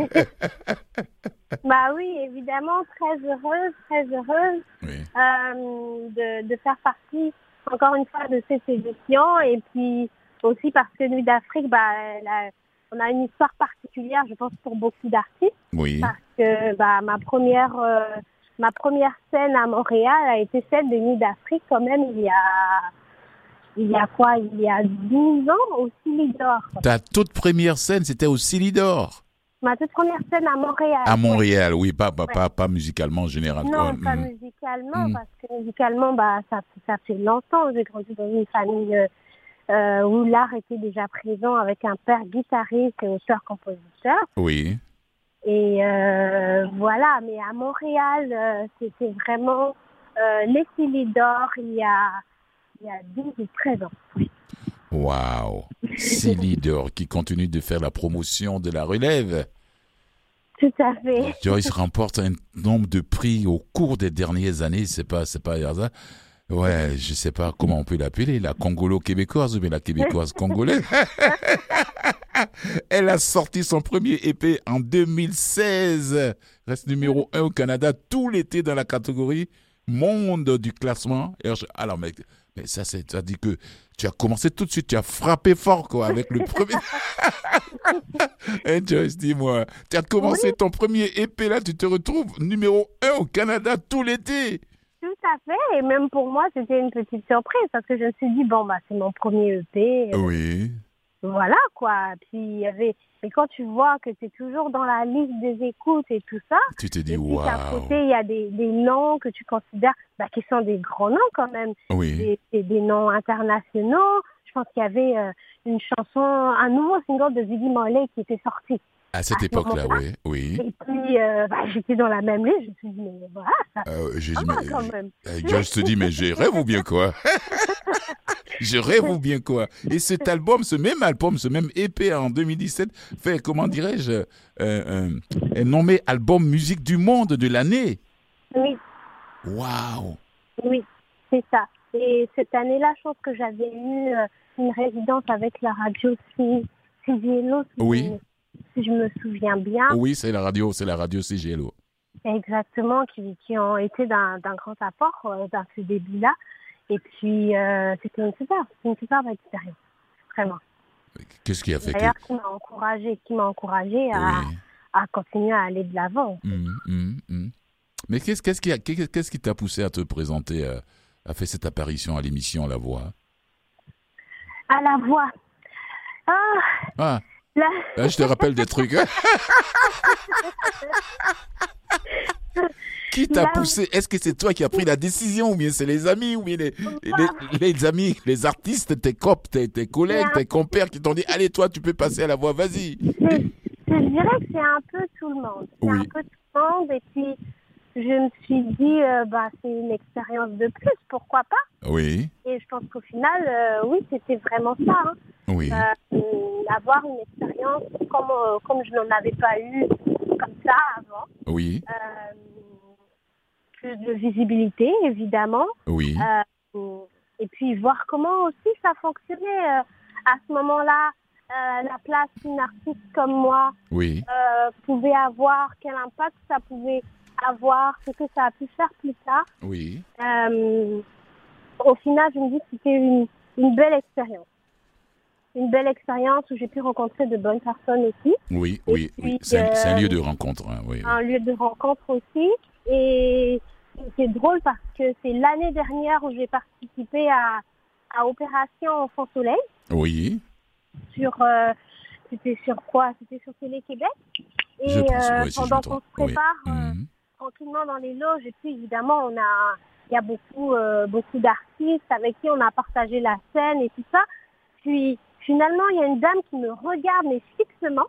Bah oui, évidemment, très heureuse, très heureuse Oui. euh, de, de faire partie, encore une fois, de cette édition. Et puis aussi parce que Nuit d'Afrique, bah, la- on a une histoire particulière, je pense, pour beaucoup d'artistes. Oui. Parce que bah, ma première euh, ma première scène à Montréal a été celle de Nuit d'Afrique quand même il y a il y a quoi il y a douze ans au Silidor. Ta toute première scène, c'était au Silidor. Ma toute première scène à Montréal. À Montréal, oui, pas, pas, Ouais. pas, pas musicalement en général. Non, Oh, pas mm. musicalement, Mm. parce que musicalement, bah, ça, ça fait longtemps. J'ai grandi dans une famille euh, euh, où l'art était déjà présent avec un père guitariste et auteur-compositeur. Oui. Et euh, voilà, mais à Montréal, euh, c'était vraiment euh, les Silidor il y a, il y a douze ou treize ans. Waouh. Silidor qui continue de faire la promotion de la relève. Tout à fait. Joyce remporte un nombre de prix au cours des dernières années. C'est pas, c'est pas hasard. Ouais, je sais pas comment on peut l'appeler, la congolo-québécoise ou bien la québécoise-congolaise. Elle a sorti son premier E P en deux mille seize. Reste numéro un au Canada tout l'été dans la catégorie monde du classement. Alors, mais, mais ça, c'est, ça dit que tu as commencé tout de suite, tu as frappé fort, quoi, avec le premier. Hey Joyce, dis-moi, tu as commencé Oui. ton premier E P là, tu te retrouves numéro un au Canada tout l'été. Tout à fait. Et même pour moi, c'était une petite surprise parce que je me suis dit, bon, bah, c'est mon premier E P. Oui. voilà, quoi. Puis, il y avait... Mais quand tu vois que tu es toujours dans la liste des écoutes et tout ça, Tu te dis, et puis qu'à waouh. côté, il y a des, des noms que tu considères bah, qui sont des grands noms quand même, Oui. des, des, des noms internationaux. Je pense qu'il y avait euh, une chanson, un nouveau single de Ziggy Marley qui était sorti. À cette à ce époque-là, moment-là. oui. Oui. Et puis, euh, bah, j'étais dans la même liste. Je me suis dit, mais voilà, ça Euh, j'ai ça dit, va mais, quand même. euh, Josh te dit, mais je rêve ou bien quoi? Je rêve ou bien quoi? Et cet album, ce même album, ce même E P en deux mille dix-sept, fait, comment dirais-je, euh, euh, est nommé album musique du monde de l'année. Oui, Waouh! oui, c'est ça. Et cette année-là, je pense que j'avais eu euh, une résidence avec la radio C- CGLO, si, Oui. je me- si je me souviens bien. Oui, c'est la radio, c'est la radio C G L O. Exactement, qui, qui ont été d'un d'un grand apport euh, dans ce début-là. Et puis, euh, c'était une super, une superbe expérience, vraiment. Qu'est-ce qui a fait que... D'ailleurs, qui m'a encouragée, qui m'a encouragée à, Oui. à continuer à aller de l'avant. Hum, hum, hum. Mais qu'est-ce, qu'est-ce qui a- qu'est-ce qu'est-ce qui t'a poussé à te présenter, euh, à faire cette apparition à l'émission La Voix? À la voix. Ah, Ah, là, là, je te rappelle des trucs. Qui t'a Là- poussé? Est-ce que c'est toi qui as pris la décision ou bien c'est les amis ou bien les, les, les amis, les artistes, tes copes, tes, tes collègues, tes compères qui t'ont dit allez toi tu peux passer à La Voix, vas-y. c'est- je dirais que c'est un peu tout le monde. C'est Oui. un peu tout le monde. Et puis, je me suis dit, euh, bah, c'est une expérience de plus, pourquoi pas? Oui, Et je pense qu'au final, euh, oui, c'était vraiment ça. Hein. oui, Euh, avoir une expérience comme, euh, comme je n'en avais pas eu comme ça avant. oui, Euh, plus de visibilité, évidemment. oui, Euh, et puis voir comment aussi ça fonctionnait. Euh, à ce moment-là, euh, la place d'une artiste comme moi oui, euh, pouvait avoir, quel impact ça pouvait avoir, ce que ça a pu faire plus tard. oui, Euh, au final, je me dis que c'était une, une belle expérience. Une belle expérience où j'ai pu rencontrer de bonnes personnes aussi. oui, Et oui, puis, oui. C'est un, c'est un euh, lieu de rencontre, hein, oui. un lieu de rencontre aussi. Et c'est drôle parce que c'est l'année dernière où j'ai participé à, à Opération Enfant Soleil. Oui, Sur, euh, c'était sur quoi? C'était sur Télé-Québec. Et je pense, euh, oui, si je me pendant trompe. qu'on se prépare Oui. euh, Mhm. tranquillement dans les loges, et puis évidemment, on a, il y a beaucoup, euh, beaucoup d'artistes avec qui on a partagé la scène et tout ça. Puis finalement, il y a une dame qui me regarde mais fixement.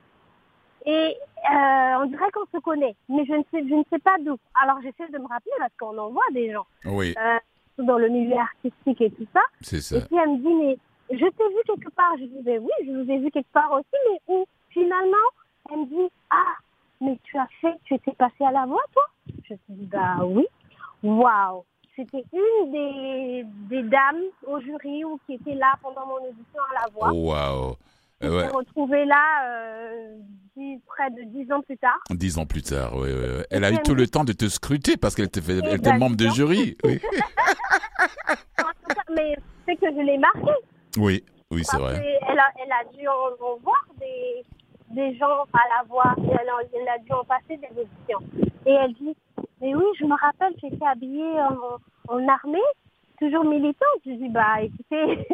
Et euh, on dirait qu'on se connaît, mais je ne sais, je ne sais pas d'où. Alors j'essaie de me rappeler parce qu'on en voit des gens Oui, euh, dans le milieu artistique et tout ça. c'est ça. Et puis elle me dit, mais je t'ai vu quelque part. Je lui dis, ben oui, je vous ai vu quelque part aussi, mais où? Finalement, elle me dit, ah, mais tu as fait, tu étais passé à La Voix, toi? Je me dis, bah oui. Waouh! C'était une des, des dames au jury ou qui était là pendant mon audition à La Voix. Oh, waouh. Je Euh, me ouais. suis retrouvée là euh, dix- près de dix ans plus tard. Dix ans plus tard, oui, oui, oui. Elle a Et eu puis tout elle le me temps de te scruter parce qu'elle était, fait- elle était Exactement. membre de jury. Oui, En tout cas, mais c'est que je l'ai marquée. oui, oui, c'est Parce vrai. qu'elle a, elle a dû en, en voir des, des gens à La Voix. Et elle, a, elle a dû en passer des auditions. Et elle dit, mais oui, je me rappelle, j'étais habillée en, en armée, toujours militante. Je dis, bah écoutez,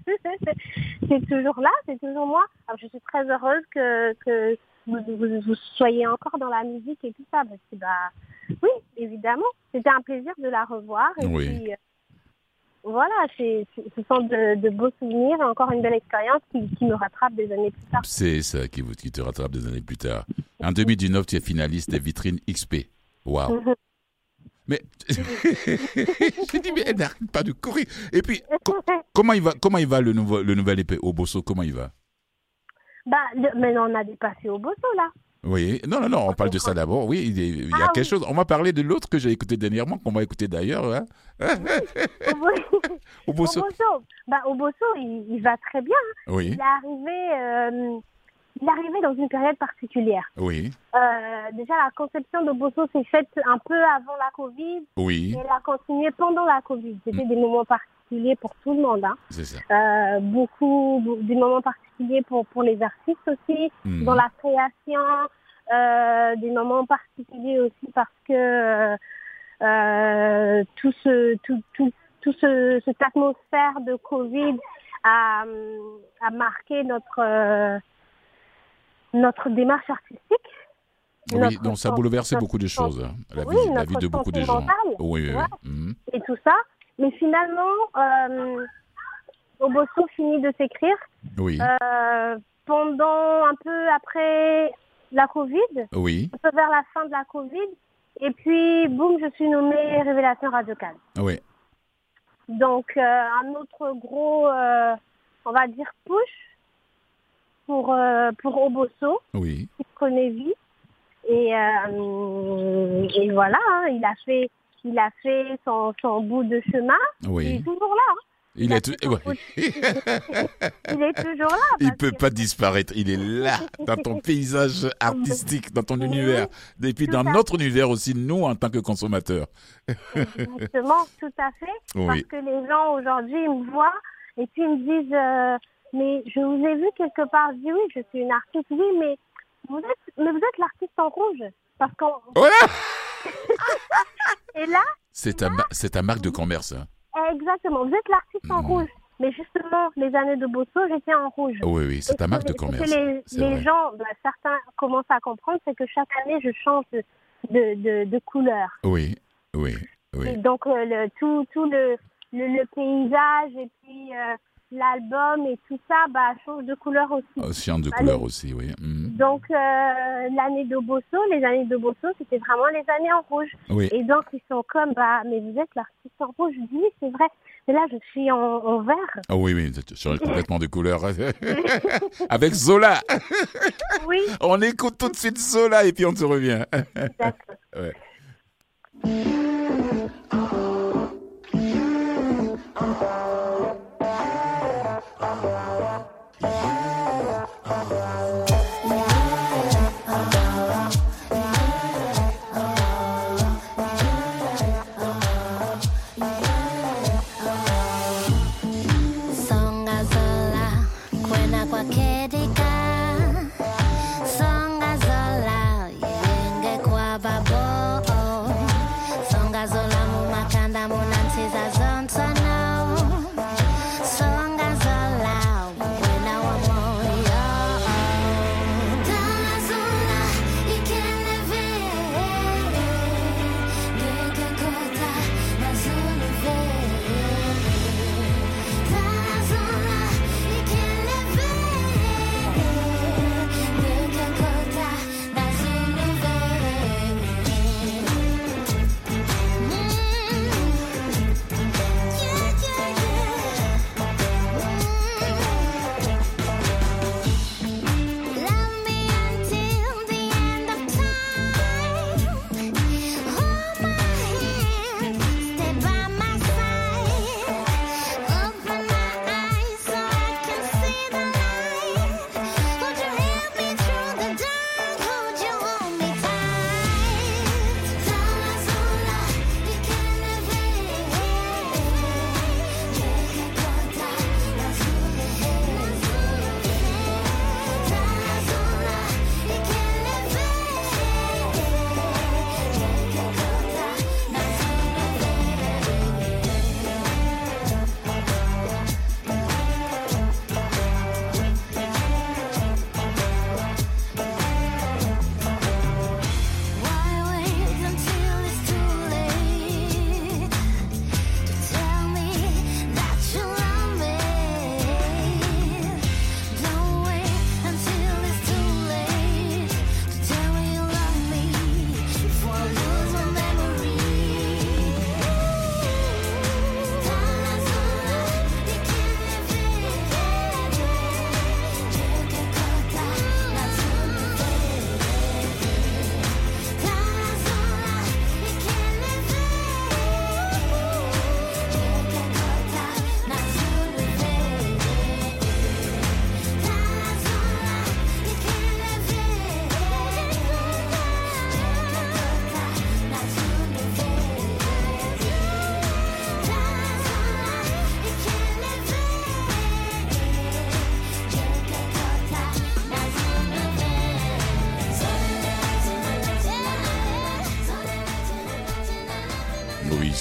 c'est toujours là, c'est toujours moi. Alors, je suis très heureuse que, que vous, vous, vous soyez encore dans la musique et tout ça. Parce que, bah, oui, évidemment, c'était un plaisir de la revoir. Et Oui. puis, euh, voilà, c'est, c'est- ce sont de, de beaux souvenirs et encore une belle expérience qui, qui me rattrape des années plus tard. C'est ça qui, vous- qui te rattrape des années plus tard. En deux mille dix-neuf, tu es finaliste des vitrines X P. Waouh. Mhm. Mais j'ai dit, mais elle n'arrête pas de courir. Et puis, co- comment il va, comment il va le nouveau, le nouvel épée Obosso? Comment il va? Bah, le- mais on a dépassé au Bosso, là. Oui, non, non, non, on parle de ça d'abord. Oui, il, est- il y a Ah, quelque oui. chose. On va parler de l'autre que j'ai écouté dernièrement, qu'on va écouter d'ailleurs. Hein? Au Obosso. Bosso, bah, au Bosso, il, il va très bien. Oui, Il est arrivé, euh, il est arrivé dans une période particulière. oui, Euh, déjà, la conception de Bosso s'est faite un peu avant la Covid oui, et elle a continué pendant la Covid. C'était des moments particuliers pour tout le monde. Hein. c'est ça. Euh, beaucoup, be- des moments particuliers pour, pour les artistes aussi, Mhm. dans la création, euh, des moments particuliers aussi parce que euh, euh, tout ce, tout, tout, tout ce, cette atmosphère de Covid a, a marqué notre, euh, notre démarche artistique. Oui, notre donc ça sens- bouleversait notre beaucoup de sens- choses, hein, la, oui, vie, la notre vie de beaucoup de santé gens. mentale, Oui, oui, ouais. oui. Mhm. et tout ça. Mais finalement, euh, Obosso finit de s'écrire Oui, euh, pendant un peu après la Covid, oui, un peu vers la fin de la Covid. Et puis, boum, je suis nommée Révélation radicale. oui, Donc, euh, un autre gros, euh, on va dire, push pour, euh, pour Obosso, oui. qui connaît vie. Et, euh, et voilà, hein, il a fait, il a fait son, son bout de chemin. Oui. Il est toujours là. hein. Il a est, fait tout- son ouais. bout de- Il est toujours là. Il parce peut que- pas disparaître. Il est là, dans ton paysage artistique, dans ton Oui, univers. Et puis tout dans à notre univers aussi, nous, en tant que consommateurs. Exactement, tout à fait. Parce Oui, que les gens aujourd'hui ils me voient et puis ils me disent euh, mais je vous ai vu quelque part. Je dis oui, je suis une artiste, oui, mais vous êtes, mais vous êtes l'artiste en rouge. Parce qu'on. voilà. Et là, C'est ta, ma- c'est ta marque de commerce. Hein. exactement, vous êtes l'artiste en Mhm. rouge. Mais justement, les années de Bosso, j'étais en rouge. Oui, oui, c'est Et ta ce marque que de les- commerce. Ce que les, C'est les vrai. gens, bah, certains commencent à comprendre, c'est que chaque année, je change de, de, de, de couleur. Oui, oui, oui. Et donc, euh, le, tout, tout le, le, le paysage et puis euh, l'album et tout ça bah, change de couleur aussi. Océan de Allez. couleurs aussi, oui. Mhm. Donc, euh, l'année de Bosso, les années de Bosso, c'était vraiment les années en rouge. Oui, Et donc, ils sont comme, bah, mais vous êtes l'artiste en rouge. Je dis, oui, c'est vrai. Mais là, je suis en, en vert. ah oui, oui, tu changes complètement de couleur. Avec Zola. Oui, On écoute tout de suite Zola et puis on te revient. d'accord. Ouais. Songa Zola, kwena kwa Kedika. Songa Zola, yenge kwa babo. Songa Zola mu makanda mu nansi za zonsono.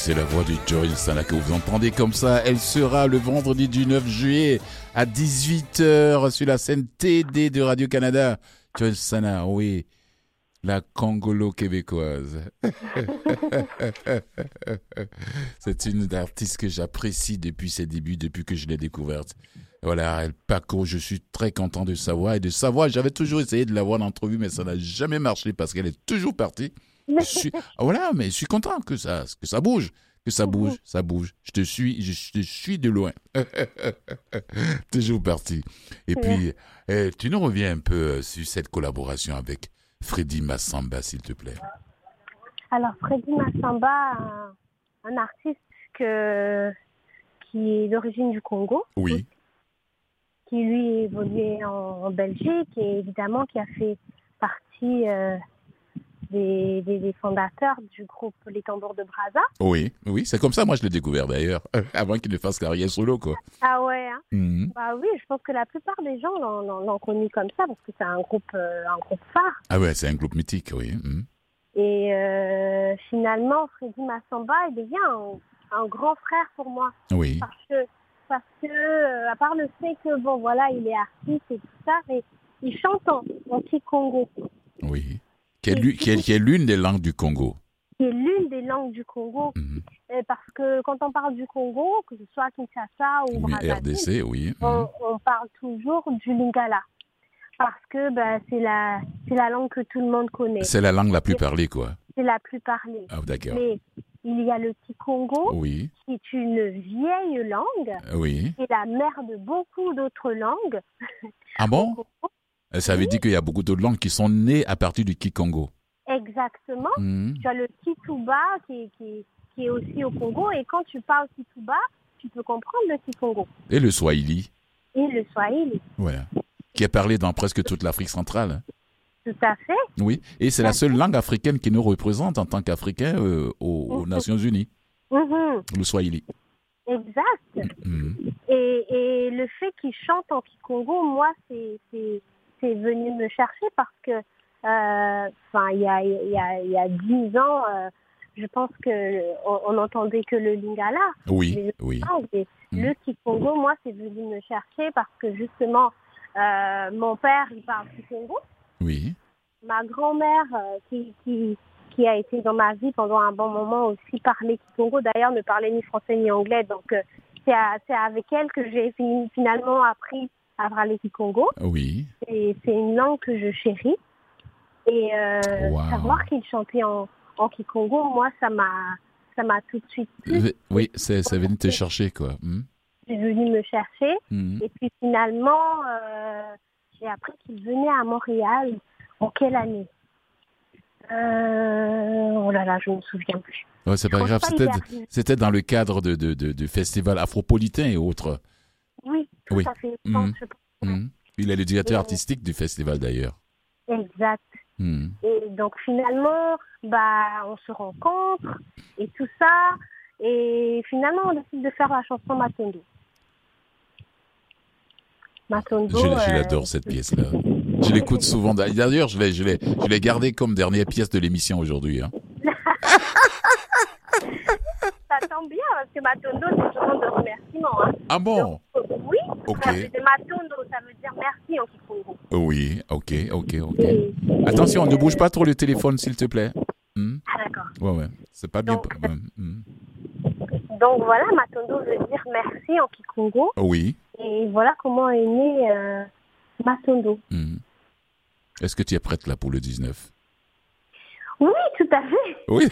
c'est la voix de Joyce Sana que vous entendez comme ça. Elle sera le vendredi du neuf juillet à dix-huit heures sur la scène T D de Radio-Canada. Joyce Sana, oui, la congolo-québécoise. C'est une artiste que j'apprécie depuis ses débuts, depuis que je l'ai découverte. Voilà, elle parcourt, je suis très content de sa voix et de sa voix. J'avais toujours essayé de la voir en entrevue, mais ça n'a jamais marché parce qu'elle est toujours partie. Je suis, voilà, mais je suis content que ça, que ça bouge, que ça bouge, ça bouge. Je te suis, je te suis de loin. Toujours parti. Et puis, eh, tu nous reviens un peu sur cette collaboration avec Freddy Massamba, s'il te plaît. Alors, Freddy Massamba, un, un artiste que, qui est d'origine du Congo. Oui. Qui lui évoluait en, en Belgique et évidemment qui a fait partie euh, des, des, des fondateurs du groupe Les Tambours de Brazza. Oui, oui, c'est comme ça, moi je l'ai découvert d'ailleurs, avant qu'il ne fasse carrière solo, quoi. Ah ouais, hein? Mm-hmm. Bah oui, je pense que la plupart des gens l'ont, l'ont, l'ont connu comme ça parce que c'est un groupe, euh, un groupe phare. Ah ouais, c'est un groupe mythique, oui. Mm. Et euh, finalement, Freddy Massamba, il devient un, un grand frère pour moi. Oui. Parce que Parce que, euh, à part le fait que, bon, voilà, il est artiste et tout ça, mais il chante en, en Kikongo. Oui. Qui est, l'une, qui, est, qui est l'une des langues du Congo. Qui est l'une des langues du Congo. Mm-hmm. Euh, parce que quand on parle du Congo, que ce soit Kinshasa ou oui, Brazzaville, R D C, oui. on, Mm-hmm. on parle toujours du Lingala. Parce que bah, c'est, la, c'est la langue que tout le monde connaît. C'est la langue la plus parlée, quoi. C'est la plus parlée. Ah, d'accord. Mais il y a le Kikongo, oui. qui est une vieille langue, oui. qui est la mère de beaucoup d'autres langues. Ah bon? Ça veut oui. dire qu'il y a beaucoup d'autres langues qui sont nées à partir du Kikongo. Exactement. Mmh. Tu as le Kituba qui est, qui, qui est aussi au Congo, et quand tu parles Kituba, tu peux comprendre le Kikongo. Et le Swahili. Et le Swahili. Voilà. Qui est parlé dans presque toute l'Afrique centrale. Tout à fait. Oui, et c'est la seule langue africaine qui nous représente en tant qu'Africains euh, aux, aux Nations Unies. Mm-hmm. Le Swahili. Exact. Mm-hmm. Et, et le fait qu'il chante en Kikongo, moi, c'est, c'est, c'est venu me chercher parce que, enfin, euh, il y a, y a, y a dix ans, euh, je pense qu'on on n'entendait que le Lingala. Oui, mais oui. Et mm. Le Kikongo, moi, c'est venu me chercher parce que justement, euh, mon père, il parle Kikongo. Oui. Ma grand-mère, euh, qui, qui, qui a été dans ma vie pendant un bon moment aussi, parlait Kikongo. D'ailleurs, ne parlait ni français ni anglais. Donc, euh, c'est, à, c'est avec elle que j'ai fini, finalement appris à parler Kikongo. Oui. Et c'est une langue que je chéris. Et euh, wow. savoir qu'il chantait en, en Kikongo, moi, ça m'a, ça m'a tout de suite plu. Oui, c'est, ça venu te chercher, quoi. Mm. C'est venu me chercher. Mm. Et puis, finalement... Euh, j'ai appris qu'il venait à Montréal. En quelle année euh... Oh là là, je ne me souviens plus. Ouais, c'est pas grave, pas c'était, c'était dans le cadre de, de, de, de festivals afropolitains et autres. Oui, tout oui. à fait. Mmh. Pense, je pense. Mmh. Il est le directeur et... artistique du festival d'ailleurs. Exact. Mmh. Et donc finalement, bah, on se rencontre et tout ça. Et finalement, on décide de faire la chanson Matondo. Matondo, je, euh... je l'adore cette pièce-là. Je l'écoute souvent. D'ailleurs, je l'ai, je l'ai, je l'ai gardée comme dernière pièce de l'émission aujourd'hui. Hein. Ça tombe bien parce que Matondo, c'est souvent de remerciement. Hein. Ah bon? Donc, oui. Ok. De Matondo, ça veut dire merci en Kikongo. Oui, ok, ok, ok. Et... Attention, ne bouge pas trop le téléphone, s'il te plaît. Hmm? Ah d'accord. Ouais, ouais. C'est pas bien. Donc, ouais. hmm. donc voilà, Matondo veut dire merci en Kikongo. Oui. Et voilà comment est né euh, Matondo. Hmm. Est-ce que tu es prête là pour le dix-neuf? Oui, tout à fait. Oui.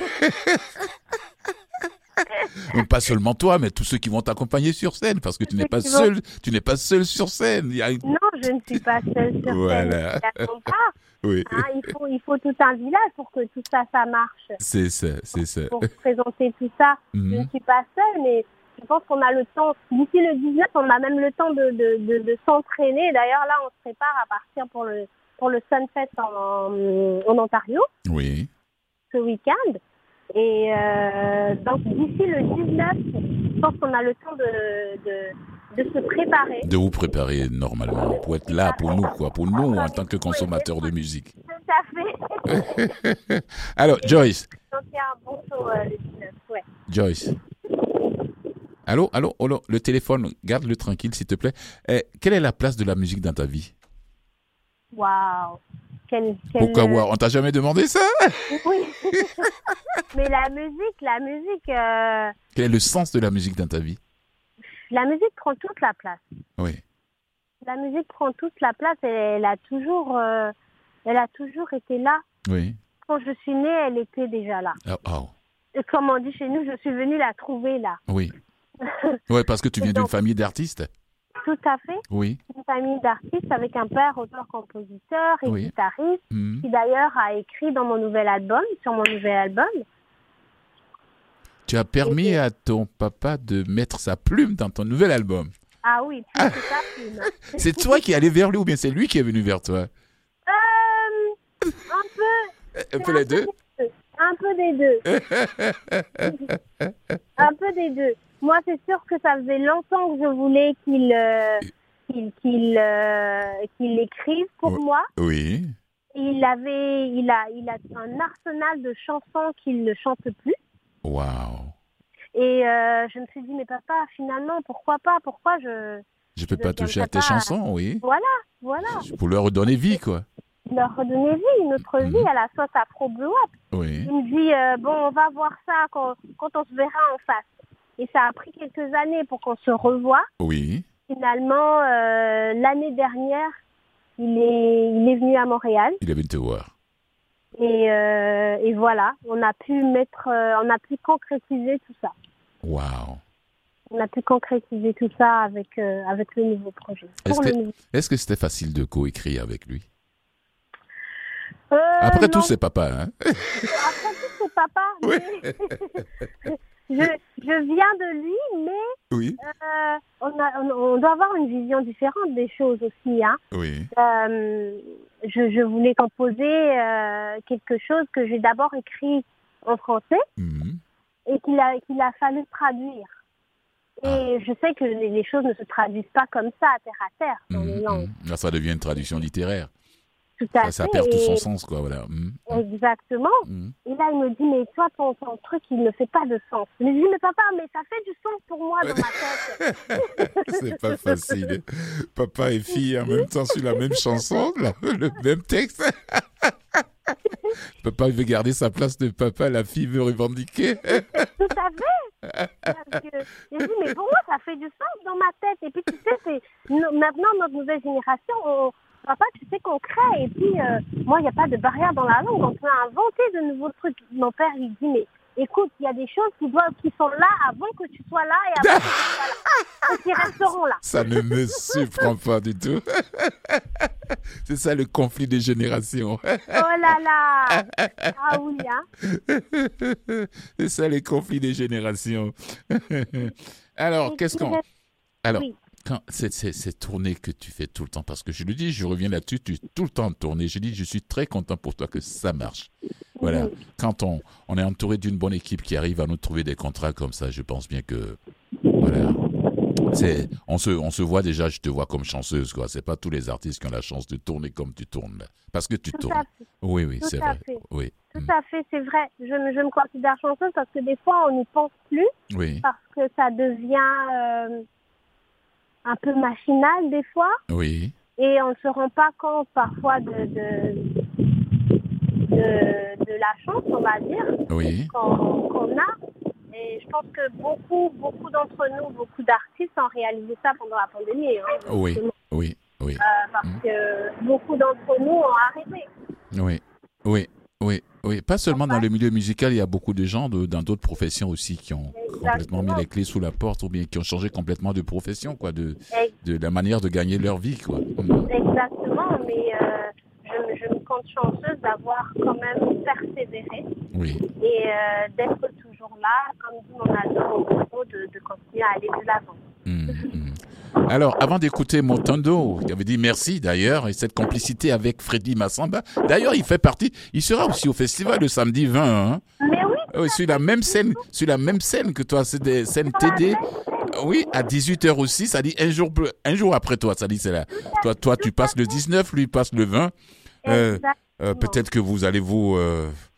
Donc, pas seulement toi, mais tous ceux qui vont t'accompagner sur scène, parce que tu n'es pas seul, tu n'es pas seul sur scène. Il y a... Non, je ne suis pas seule sur voilà. scène. Pas. Oui. Hein, il faut, il faut tout un village pour que tout ça, ça marche. C'est ça, c'est ça. Pour présenter tout ça, mm-hmm. je ne suis pas seule, mais je pense qu'on a le temps. D'ici le dix-neuf, on a même le temps de, de, de, de s'entraîner. D'ailleurs, là, on se prépare à partir pour le, pour le Sunfest en, en, en Ontario. Oui. Ce week-end. Et euh, donc, d'ici le dix-neuf, je pense qu'on a le temps de, de, de se préparer. De vous préparer normalement, pour être là pour nous, quoi, pour nous en tant que consommateurs de musique. Tout à fait. Alors, Joyce. Donc, il y a un bon show euh, le dix-neuf, ouais. Joyce. Allô, allô, allô, le téléphone, garde-le tranquille, s'il te plaît. Eh, quelle est la place de la musique dans ta vie? Waouh. Quel, quel, Pourquoi wow? On t'a jamais demandé ça? Oui. Mais la musique, la musique... euh, Quel est le sens de la musique dans ta vie? La musique prend toute la place. Oui. La musique prend toute la place et elle a toujours, euh, elle a toujours été là. Oui. Quand je suis née, elle était déjà là. Oh, oh. Et comme on dit chez nous, je suis venue la trouver là. Oui. Oui, parce que tu viens Donc, d'une famille d'artistes. Tout à fait. Oui. Une famille d'artistes avec un père auteur-compositeur et Oui. guitariste Mhm. qui d'ailleurs a écrit dans mon nouvel album, sur mon nouvel album. Tu as permis à ton papa de mettre sa plume dans ton nouvel album. Ah oui, plus que ça, plume. C'est toi qui es allé vers lui ou bien c'est lui qui est venu vers toi? Euh, un peu. Un peu les deux. Un peu des deux. Un peu des deux. Moi, c'est sûr que ça faisait longtemps que je voulais qu'il euh, qu'il qu'il euh, qu'il écrive pour Oui. moi. Oui. Il avait, il a, il a un arsenal de chansons qu'il ne chante plus. Waouh. Et euh, je me suis dit, mais papa, finalement, pourquoi pas? Pourquoi je... Je peux je pas toucher à tes deviendrais pas- chansons, oui. Voilà, voilà. Pour leur redonner vie, quoi. Leur redonner vie, une autre Mhm. vie à la sauce afro blue up. Oui. Il me dit, euh, bon, on va voir ça quand, quand on se verra en face. Et ça a pris quelques années pour qu'on se revoie. Oui. Finalement, euh, l'année dernière, il est, il est venu à Montréal. Il est venu te voir. Et, euh, et voilà, on a pu mettre, euh, on a pu concrétiser tout ça. Waouh. On a pu concrétiser tout ça avec, euh, avec le nouveau projet. Est-ce Pour le que, nouveau- est-ce que c'était facile de coécrire avec lui? Euh, Après tout, non. c'est papa, hein? Après tout, c'est papa. Oui. mais- je, je viens de lui, mais Oui. euh, on, a, on, on doit avoir une vision différente des choses aussi. Hein. Oui. Euh, je, je voulais composer euh, quelque chose que j'ai d'abord écrit en français Mhm. et qu'il a, qu'il a fallu traduire. Et je sais que les, les choses ne se traduisent pas comme ça, terre à terre, dans les Mhm, langues. mhm. Là, ça devient une traduction littéraire. Tout à Ça, ça fait. perd tout son Et- sens, quoi, voilà. Mhm. Exactement. Mhm. Et là, il me dit, mais toi, ton, ton truc, il ne fait pas de sens. Je lui dis, mais papa, mais ça fait du sens pour moi dans ma tête. C'est pas facile. Papa et fille en même temps sur la même chanson, la- le même texte. Papa veut garder sa place de papa, la fille veut revendiquer. Tout à fait. Parce que, je dis, mais pour moi, ça fait du sens dans ma tête. Et puis, tu sais, c'est, no- maintenant, notre nouvelle génération, on, papa, tu sais qu'on crée. Et puis, euh, moi, il n'y a pas de barrière dans la langue. On peut inventer de nouveaux trucs. Mon père, il dit, mais écoute, il y a des choses qui, doivent, qui sont là avant que tu sois là et avant que tu sois là. Et qui resteront là. Ça ne me surprend pas du tout. C'est ça le conflit des générations. Oh là là. Ah oui, hein. C'est ça les conflits des générations. Alors, Et qu'est-ce puis, qu'on... Alors, oui. quand c'est, c'est, c'est tournées que tu fais tout le temps, parce que je le dis, je reviens là-dessus, tu es tout le temps en tournée. Je dis, je suis très content pour toi que ça marche. Voilà. Mhm. Quand on, on est entouré d'une bonne équipe qui arrive à nous trouver des contrats comme ça, je pense bien que... Voilà. C'est, on, se, on se voit déjà, je te vois comme chanceuse, quoi. C'est pas tous les artistes qui ont la chance de tourner comme tu tournes, là. Parce que tu Tout tournes. à fait. Oui, oui, Tout c'est à vrai. fait. Oui. Tout Mm. à fait, c'est vrai. Je, me- je me considère chanceuse parce que des fois, on n'y pense plus. Oui, Parce que ça devient euh, un peu machinal des fois. oui, Et on ne se rend pas compte parfois de, de, de, de la chance, on va dire, oui. qu'on qu'on a. Et je pense que beaucoup, beaucoup d'entre nous, beaucoup d'artistes ont réalisé ça pendant la pandémie. Hein, Oui, justement. oui, oui. Euh, parce Mm. que beaucoup d'entre nous ont arrêté. Oui, oui, oui, oui. Pas seulement dans le milieu musical, il y a beaucoup de gens de, dans d'autres professions aussi qui ont complètement mis les clés sous la porte ou bien qui ont changé complètement de profession, quoi, de, Ex- de la manière de gagner leur vie, quoi. Mm. Exactement, mais euh, je, me- je me compte chanceuse d'avoir quand même persévéré Oui, et euh, d'être toujours là, comme dit mon album, de, de continuer à aller de l'avant. Mm, mm. Alors, avant d'écouter Motondo, qui avait dit merci d'ailleurs, et cette complicité avec Freddy Massamba, d'ailleurs, il fait partie, il sera aussi au festival le samedi vingt, hein. Mais oui, Oui, sur la même scène, sur la même scène que toi, c'est des scènes T D. Oui, à dix-huit heures aussi, ça dit un jour, plus- un jour après toi, ça dit c'est là. Toi, toi, tu passes le dix-neuf, lui il passe le vingt. Euh, exactement. euh, peut-être que vous allez vous, euh,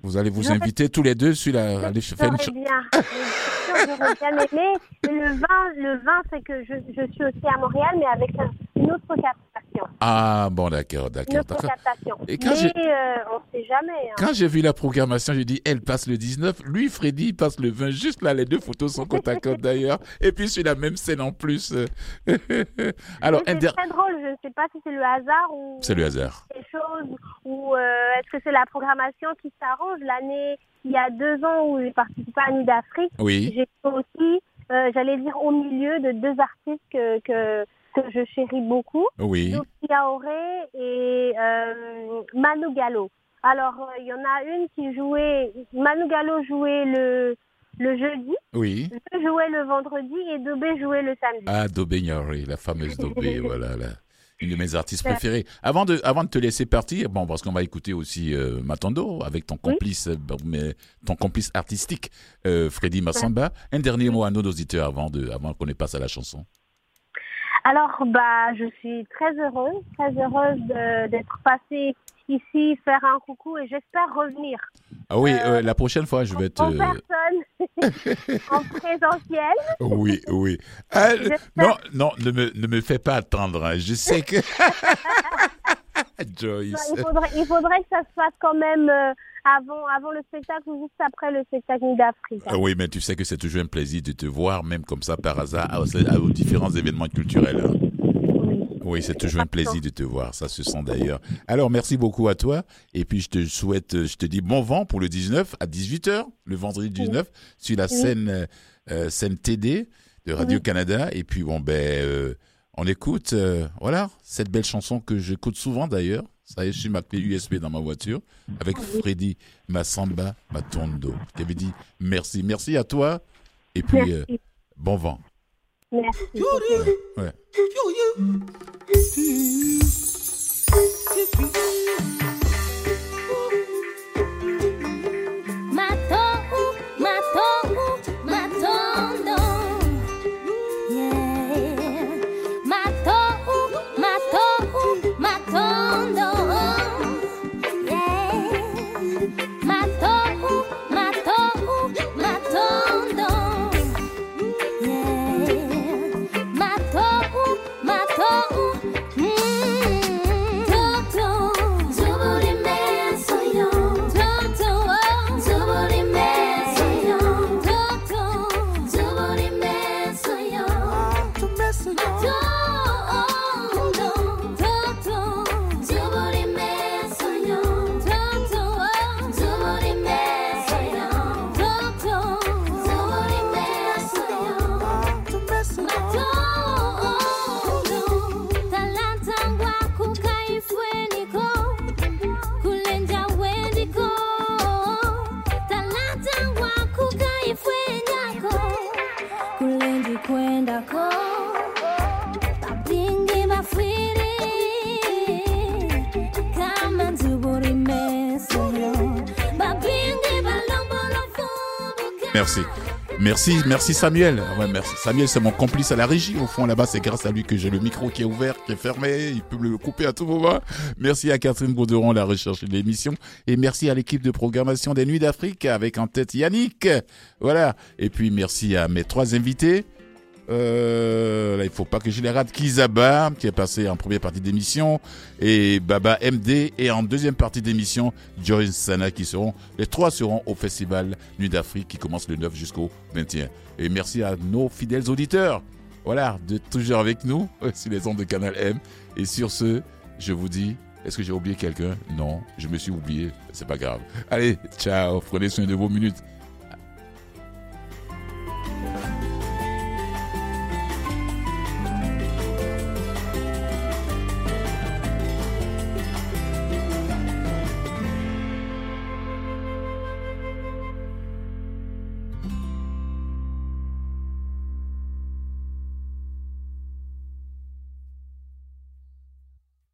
Vous allez vous J'aurais- inviter tous les deux sur la... aller faire une J'aurais ch- bien, j'aurais bien aimé. Et le vin, le vin, c'est que je, je suis aussi à Montréal, mais avec un- une autre captation. Ah, bon, d'accord, Une d'accord, autre d'accord. captation. Et quand mais j'ai- euh, on ne sait jamais. hein. Quand j'ai vu la programmation, j'ai dit, elle passe le dix-neuf, lui, Freddy, il passe le vingt. Juste là, les deux photos sont côte à côte d'ailleurs. Et puis sur la même scène en plus. Alors, Mais un c'est der- très drôle. Je ne sais pas si c'est le hasard ou c'est le hasard. quelque chose, ou euh, est-ce que c'est la programmation qui s'arrange. L'année, il y a deux ans où j'ai participé à Nuit d'Afrique, Oui, j'étais aussi, euh, j'allais dire, au milieu de deux artistes que, que, que je chéris beaucoup, oui, Dopi Aoré et euh, Manu Gallo. Alors, euh, il y en a une qui jouait, Manu Gallo jouait le, le jeudi, oui. je jouais le vendredi et Dobé jouait le samedi. Ah, Dobé Nyori, la fameuse Dobé, voilà, là. Une de mes artistes préférés. Avant de, avant de te laisser partir, bon, parce qu'on va écouter aussi euh, Matondo avec ton complice, euh, mais ton complice artistique, euh, Freddy Massamba. Un dernier mot à nos auditeurs avant de, avant qu'on ne passe à la chanson. Alors, bah, je suis très heureuse, très heureuse de- d'être passée ici, faire un coucou et j'espère revenir Ah oui, Euh, euh, la prochaine fois, je vais te. en personne, en présentiel. Oui, oui. Ah, J'espère- non, non, ne me, ne me fais pas attendre. hein. Je sais que. Joyce. Il faudrait, il faudrait que ça se fasse quand même euh, avant, avant le spectacle ou juste après le spectacle Nuit d'Afrique. Ah oui, mais tu sais que c'est toujours un plaisir de te voir, même comme ça, par hasard, à- à- aux différents événements culturels. hein. Oui, c'est toujours un plaisir de te voir, ça se sent d'ailleurs. Alors, merci beaucoup à toi. Et puis, je te souhaite, je te dis bon vent pour le dix-neuf à dix-huit heures, le vendredi dix-neuf, sur la scène, euh, scène T D de Radio-Canada. Et puis, bon, ben, euh, on écoute, euh, voilà, cette belle chanson que j'écoute souvent d'ailleurs. Ça y est, je suis ma clé U S B dans ma voiture avec Freddy Massamba Matondo qui avait dit merci. Merci à toi. Et puis, euh, Merci. bon vent. Merci. Ouais. Matou, matou, matondo. Yeah. Matou, matou, matondo. Yeah. Matou, matou, matondo. Yeah. Matou, matou. Mm. Toto, zuburi me soy yo. Toto, oh, zuburi me soy yo. Toto, zuburi me soy yo. Matondo, Toto, zuburi me soy yo. Toto, oh, zuburi me soy yo. Toto, zuburi me soy yo. Matondo, talanta waku kaifweniko, kulenja wendiko. Talanta waku kaifwenyako, kulenji kwendako. Babingi bafwiri, kama nzuburi mesoyo. Babingi balombolo fubuka. Merci. Merci, merci Samuel. Ouais, merci. Samuel, c'est mon complice à la régie. Au fond, là-bas, c'est grâce à lui que j'ai le micro qui est ouvert, qui est fermé. Il peut me le couper à tout moment. Merci à Catherine Gauderon, la recherche de l'émission. Et merci à l'équipe de programmation des Nuits d'Afrique, avec en tête Yannick. Voilà. Et puis, merci à mes trois invités. Euh, là, il faut pas que je les rate. Kizaba, qui est passé en première partie d'émission, et Baba M D, et en deuxième partie d'émission, Joyce Sana, qui seront, les trois seront au festival Nuit d'Afrique, qui commence le neuf jusqu'au vingt et un. Et merci à nos fidèles auditeurs, voilà, de toujours avec nous, sur les ondes de Canal M. Et sur ce, je vous dis, est-ce que j'ai oublié quelqu'un? Non, je me suis oublié, c'est pas grave. Allez, ciao, prenez soin de vos minutes.